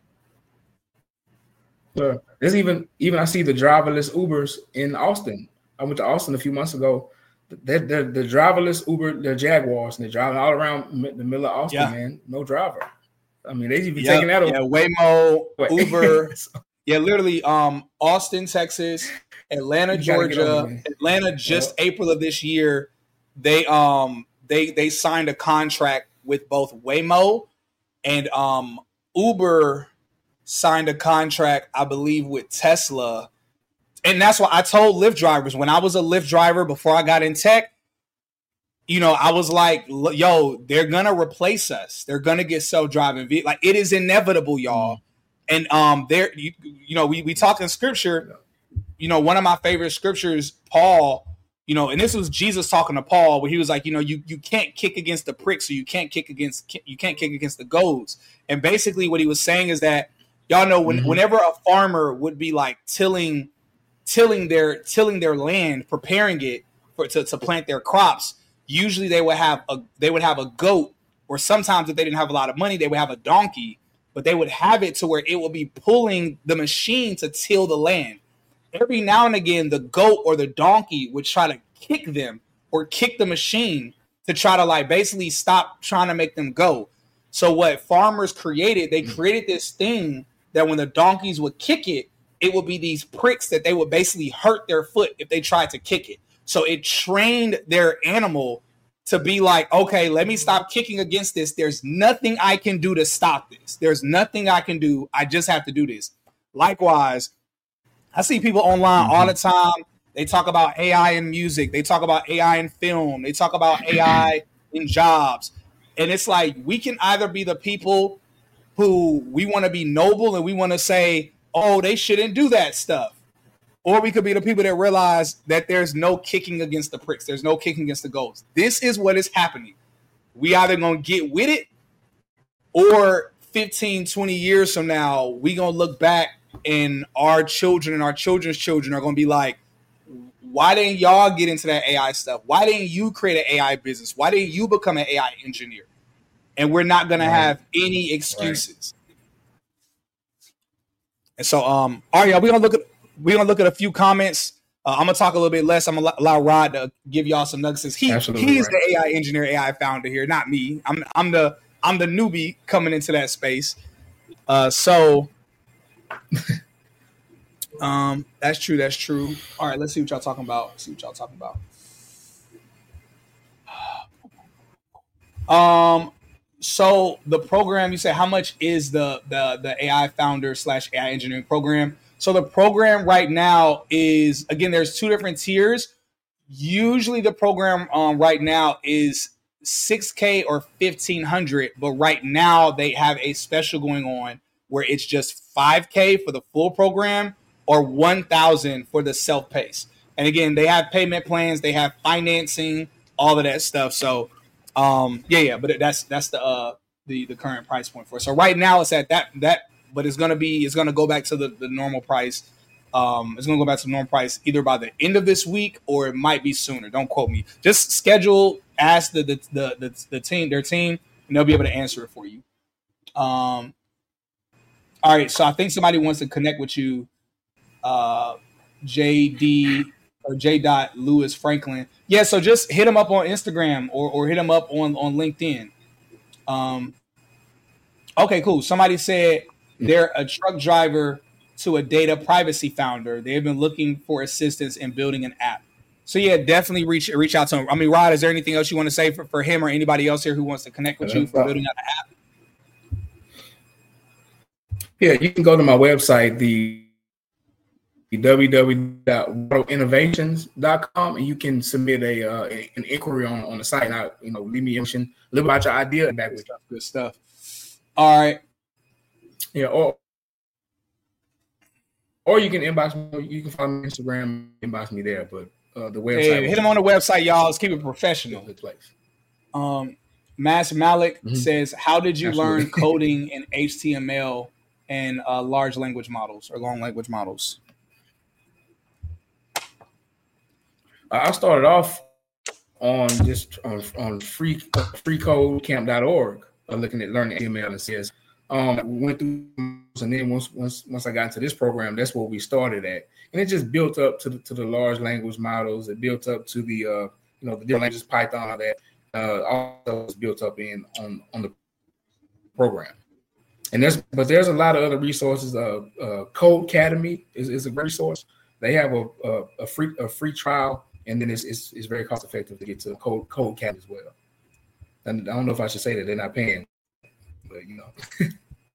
Uh, there's even even I see the driverless Ubers in Austin. I went to Austin a few months ago. The the, the driverless Uber, the Jaguars, and they're driving all around the middle of Austin, yeah. man. No driver. I mean, they've even yep. taking that over. Yeah, Waymo, Uber. yeah, literally, um, Austin, Texas, Atlanta, Georgia, over, Atlanta. Just yep. April of this year, they um they they signed a contract with both Waymo and um Uber. Signed a contract, I believe, with Tesla. And that's why I told Lyft drivers, when I was a Lyft driver before I got in tech, you know, I was like, yo, they're going to replace us. They're going to get self-driving vehicles. Like, it is inevitable, y'all. And um, there, you, you know, we, we talk in scripture, you know, one of my favorite scriptures, Paul, you know, and this was Jesus talking to Paul, where he was like, you know, you, you can't kick against the pricks, or you can't kick against, you can't kick against the goads. And basically what he was saying is that, y'all know when, mm-hmm. whenever a farmer would be like tilling, tilling their tilling their land, preparing it for to, to plant their crops, usually they would have a they would have a goat, or sometimes if they didn't have a lot of money, they would have a donkey, but they would have it to where it would be pulling the machine to till the land. Every now and again, the goat or the donkey would try to kick them or kick the machine to try to like basically stop trying to make them go. So what farmers created, they created this thing that when the donkeys would kick it, it would be these pricks that they would basically hurt their foot if they tried to kick it. So it trained their animal to be like, okay, let me stop kicking against this. There's nothing I can do to stop this. There's nothing I can do. I just have to do this. Likewise, I see people online mm-hmm. all the time. They talk about A I in music. They talk about A I in film. They talk about A I in jobs. And it's like, we can either be the people who we want to be noble and we want to say, oh, they shouldn't do that stuff. Or we could be the people that realize that there's no kicking against the pricks. There's no kicking against the goals. This is what is happening. We either going to get with it, or fifteen, twenty years from now, we going to look back and our children and our children's children are going to be like, why didn't y'all get into that A I stuff? Why didn't you create an A I business? Why didn't you become an A I engineer? And we're not going right. to have any excuses. Right. And so, um, all right, y'all, we're going to look at, we're going to look at a few comments. Uh, I'm going to talk a little bit less. I'm going to allow Rod to give y'all some nuggets. He, he's right. the A I engineer, A I founder here, not me. I'm, I'm the, I'm the newbie coming into that space. Uh, so, um, that's true. That's true. All right, let's see what y'all talking about. Let's see what y'all talking about. Um, so the program, you say, how much is the the the A I founder slash A I engineering program? So the program right now is, again, there's two different tiers. Usually the program um right now is six K or fifteen hundred, but right now they have a special going on where it's just five K for the full program or one thousand for the self-pace. And again, they have payment plans, they have financing, all of that stuff. So um yeah, yeah, but that's that's the uh the the current price point for it. So right now it's at that that but it's gonna be it's gonna go back to the, the normal price. Um, it's gonna go back to the normal price either by the end of this week or it might be sooner. Don't quote me. Just schedule, ask the the the, the, the team, their team, and they'll be able to answer it for you. Um, all right, so I think somebody wants to connect with you, uh, J D or J. Lewis Franklin. Yeah, so just hit him up on Instagram or or hit him up on on LinkedIn. Um, okay, cool. Somebody said they're a truck driver to a data privacy founder. They've been looking for assistance in building an app. So yeah, definitely reach reach out to him. I mean, Rod, is there anything else you want to say for, for him or anybody else here who wants to connect with you for building out an app? Yeah, you can go to my website, the w w w dot waddle innovations dot com, and you can submit a uh, an inquiry on, on the site. And I, you know, leave me a little bit about your idea and back with you. Good stuff. All right. Yeah, or Or you can inbox me. You can follow me on Instagram, inbox me there. But uh, the website. Hey, hit him on the website, y'all. Let's keep it professional. Good place. Um, Mass Malik mm-hmm. says, "How did you Absolutely. learn coding in H T M L and uh, large language models or long language models?" I started off on just on, on free uh, freecodecamp dot org, uh, looking at learning H T M L and C S S. Um, we went through, and then once once once I got into this program, that's where we started at, and it just built up to the to the large language models. It built up to the uh, you know the different languages, Python, all that. Uh, also was built up in on on the program. And there's but there's a lot of other resources. Uh, uh, Codecademy is, is a great resource. They have a, a a free a free trial, and then it's it's, it's very cost effective to get to Code Codecademy as well. And I don't know if I should say that they're not paying, but you know.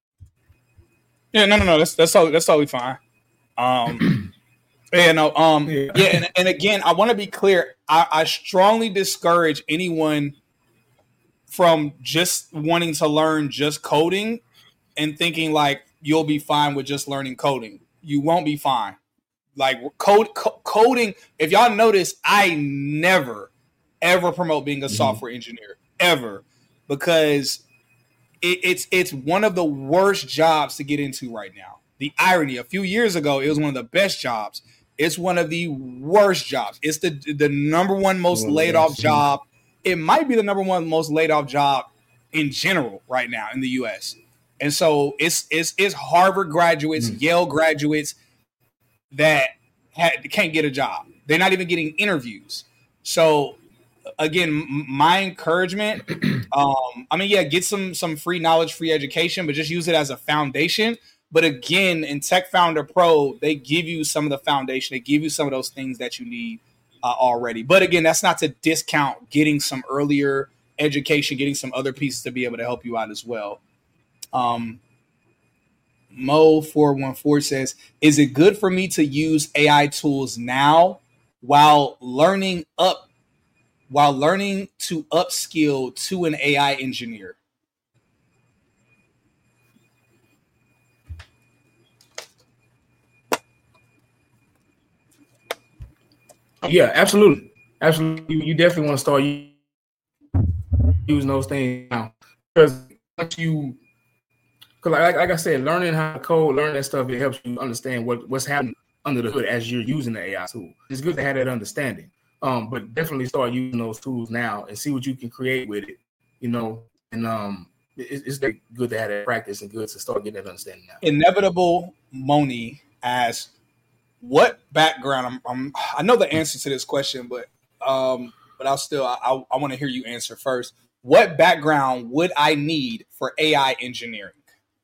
Yeah, no, no, no. That's that's totally that's totally fine. Um, yeah, no, um, yeah, yeah and, and again, I want to be clear. I, I strongly discourage anyone from just wanting to learn just coding and thinking like you'll be fine with just learning coding. You won't be fine. Like code co- coding. If y'all notice, I never ever promote being a mm-hmm. software engineer ever, because it, it's it's one of the worst jobs to get into right now. The irony: a few years ago, it was one of the best jobs. It's one of the worst jobs. It's the the number one most well, laid off job. It might be the number one most laid off job in general right now in the U S. And so it's it's it's Harvard graduates, mm. Yale graduates that had, can't get a job. They're not even getting interviews. So again, my encouragement, um, I mean, yeah, get some some free knowledge, free education, but just use it as a foundation. But again, in Tech Founder Pro, they give you some of the foundation. They give you some of those things that you need uh, already. But again, that's not to discount getting some earlier education, getting some other pieces to be able to help you out as well. Um, Mo four one four says, is it good for me to use A I tools now while learning up, while learning to upskill to an A I engineer? Yeah, absolutely. Absolutely. You, you definitely want to start using those things now, because once you, because like, like I said, learning how to code, learning that stuff, it helps you understand what, what's happening under the hood as you're using the A I tool. It's good to have that understanding, um, but definitely start using those tools now and see what you can create with it, you know, and um, it, it's good to have that practice and good to start getting that understanding now. Inevitable Moni asks, what background? I'm, I'm, I know the answer to this question, but um, but I'll still I, I, I want to hear you answer first. What background would I need for A I engineering?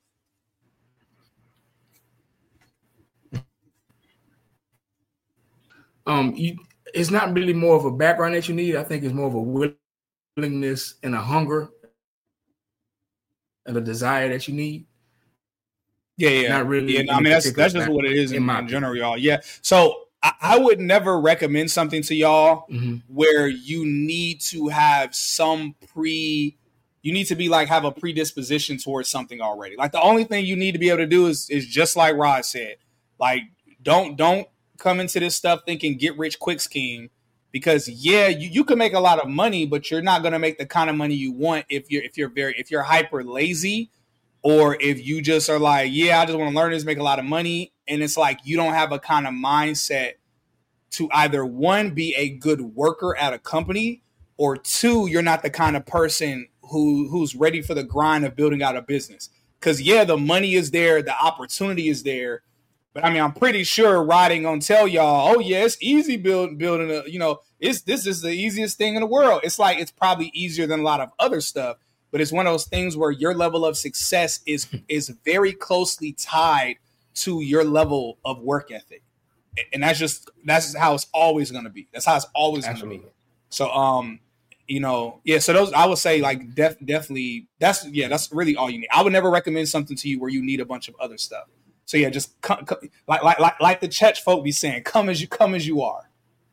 Um, you, it's not really more of a background that you need. I think it's more of a willingness and a hunger and a desire that you need. Yeah, yeah, not really. Yeah, no, I mean that's that's just what it is in, in, in general, y'all. Yeah, so I, I would never recommend something to y'all mm-hmm. where you need to have some pre, you need to be like have a predisposition towards something already. Like the only thing you need to be able to do is is just like Rod said, like don't don't come into this stuff thinking get rich quick scheme, because yeah, you, you can make a lot of money, but you're not gonna make the kind of money you want if you're if you're very if you're hyper lazy. Or if you just are like, yeah, I just want to learn this, make a lot of money. And it's like you don't have a kind of mindset to either, one, be a good worker at a company, or two, you're not the kind of person who who's ready for the grind of building out a business. Because, yeah, the money is there. The opportunity is there. But, I mean, I'm pretty sure Rod ain't going to tell y'all, oh, yeah, it's easy build, building a, you know, it's this is the easiest thing in the world. It's like it's probably easier than a lot of other stuff. But it's one of those things where your level of success is is very closely tied to your level of work ethic, and that's just that's how it's always going to be. That's how it's always going to be. So, um, you know, yeah. So those I would say like def, definitely that's yeah that's really all you need. I would never recommend something to you where you need a bunch of other stuff. So yeah, just come, come, like like like like the church folk be saying, come as you come as you are.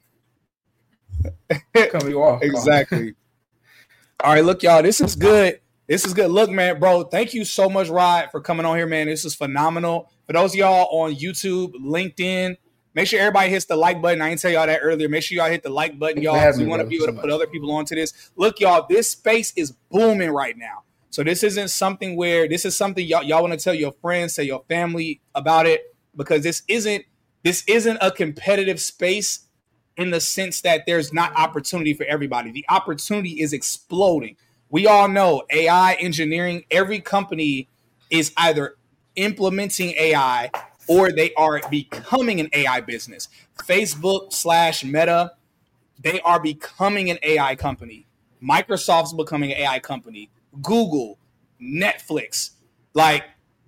Come as you are. Exactly. All right, look, y'all, this is good. This is good. Look, man, bro, thank you so much, Rod, for coming on here, man. This is phenomenal. For those of y'all on YouTube, LinkedIn, make sure everybody hits the like button. I didn't tell y'all that earlier. Make sure y'all hit the like button, y'all, because we want to be able to put other people onto this. Look, y'all, this space is booming right now. So this isn't something where this is something y'all, y'all want to tell your friends, tell your family about it, because this isn't this isn't a competitive space. in the sense that there's not opportunity for everybody. The opportunity is exploding. We all know A I engineering, every company is either implementing A I or they are becoming an A I business. Facebook slash Meta, they are becoming an A I company. Microsoft's becoming an A I company. Google, Netflix, like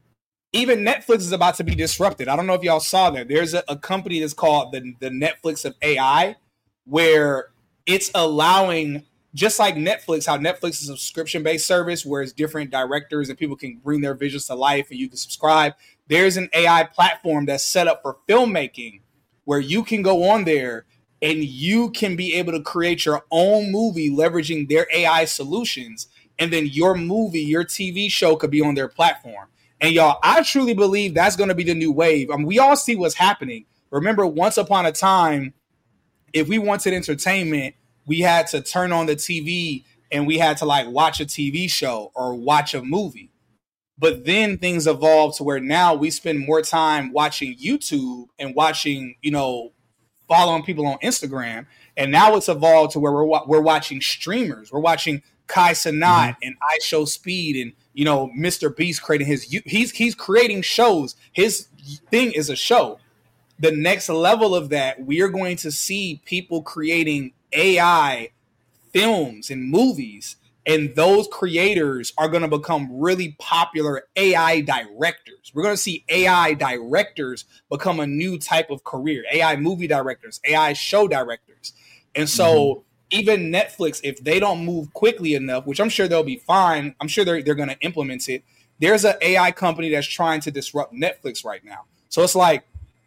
even Netflix is about to be disrupted. I don't know if y'all saw that. There's a, a company that's called the, the Netflix of A I, where it's allowing, just like Netflix, how Netflix is a subscription-based service where it's different directors and people can bring their visions to life and you can subscribe. There's an A I platform that's set up for filmmaking where you can go on there and you can be able to create your own movie leveraging their A I solutions. And then your movie, your T V show could be on their platform. And y'all, I truly believe that's going to be the new wave. I mean, we all see what's happening. Remember, once upon a time, if we wanted entertainment, we had to turn on the T V and we had to like watch a T V show or watch a movie. But then things evolved to where now we spend more time watching YouTube and watching, you know, following people on Instagram. And now it's evolved to where we're we're watching streamers. We're watching Kai Cenat mm-hmm. and iShowSpeed and, you know, Mister Beast creating his, he's he's creating shows. His thing is a show. The next level of that, we are going to see people creating A I films and movies, and those creators are going to become really popular A I directors. We're going to see A I directors become a new type of career, A I movie directors, A I show directors. And so mm-hmm. even Netflix, if they don't move quickly enough, which I'm sure they'll be fine, I'm sure they're, they're going to implement it. There's an A I company that's trying to disrupt Netflix right now. So it's like,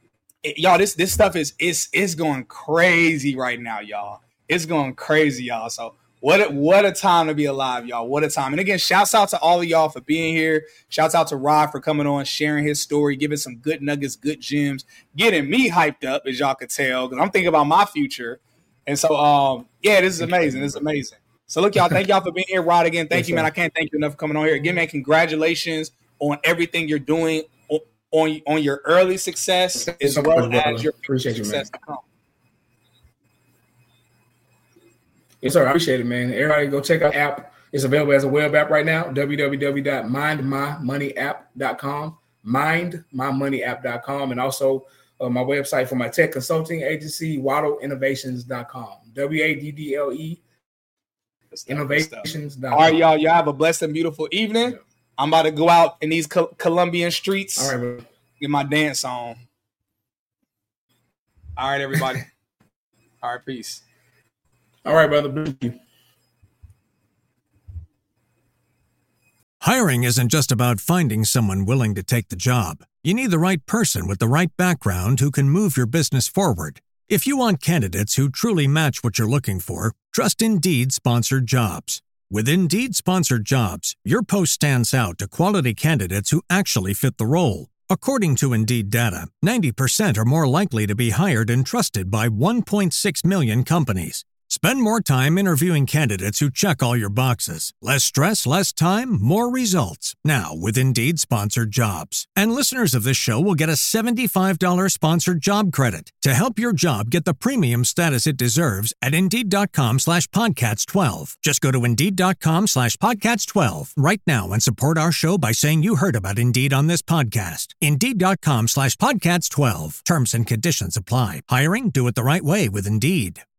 it, y'all, this this stuff is is is going crazy right now, y'all. It's going crazy, y'all. So what a, what a time to be alive, y'all. What a time. And again, shouts out to all of y'all for being here. Shouts out to Rod for coming on, sharing his story, giving some good nuggets, good gems, getting me hyped up, as y'all could tell, because I'm thinking about my future. And so, um, yeah, this is amazing. This is amazing. So look, y'all, thank y'all for being here. Rod, again, thank yes, you, man. Sir. I can't thank you enough for coming on here. Again, man, congratulations on everything you're doing, on, on, on your early success, as so well much, as your appreciate you, man. To come. Yes, sir. I appreciate it, man. Everybody go check out the app. It's available as a web app right now, w w w dot mind my money app dot com, mind my money app dot com, and also uh, my website for my tech consulting agency, waddle innovations dot com, W A D D L E innovations dot com. All right, y'all. Y'all have a blessed and beautiful evening. Yeah. I'm about to go out in these Co- Colombian streets. All right, bro. Get my dance on. All right, everybody. All right, peace. All right, brother. Thank you. Hiring isn't just about finding someone willing to take the job. You need the right person with the right background who can move your business forward. If you want candidates who truly match what you're looking for, trust Indeed Sponsored Jobs. With Indeed Sponsored Jobs, your post stands out to quality candidates who actually fit the role. According to Indeed data, ninety percent are more likely to be hired and trusted by one point six million companies. Spend more time interviewing candidates who check all your boxes. Less stress, less time, more results. Now with Indeed Sponsored Jobs. And listeners of this show will get a seventy-five dollars sponsored job credit to help your job get the premium status it deserves at Indeed.com slash podcasts 12. Just go to Indeed.com slash podcasts 12 right now and support our show by saying you heard about Indeed on this podcast. Indeed.com slash podcasts 12. Terms and conditions apply. Hiring? Do it the right way with Indeed.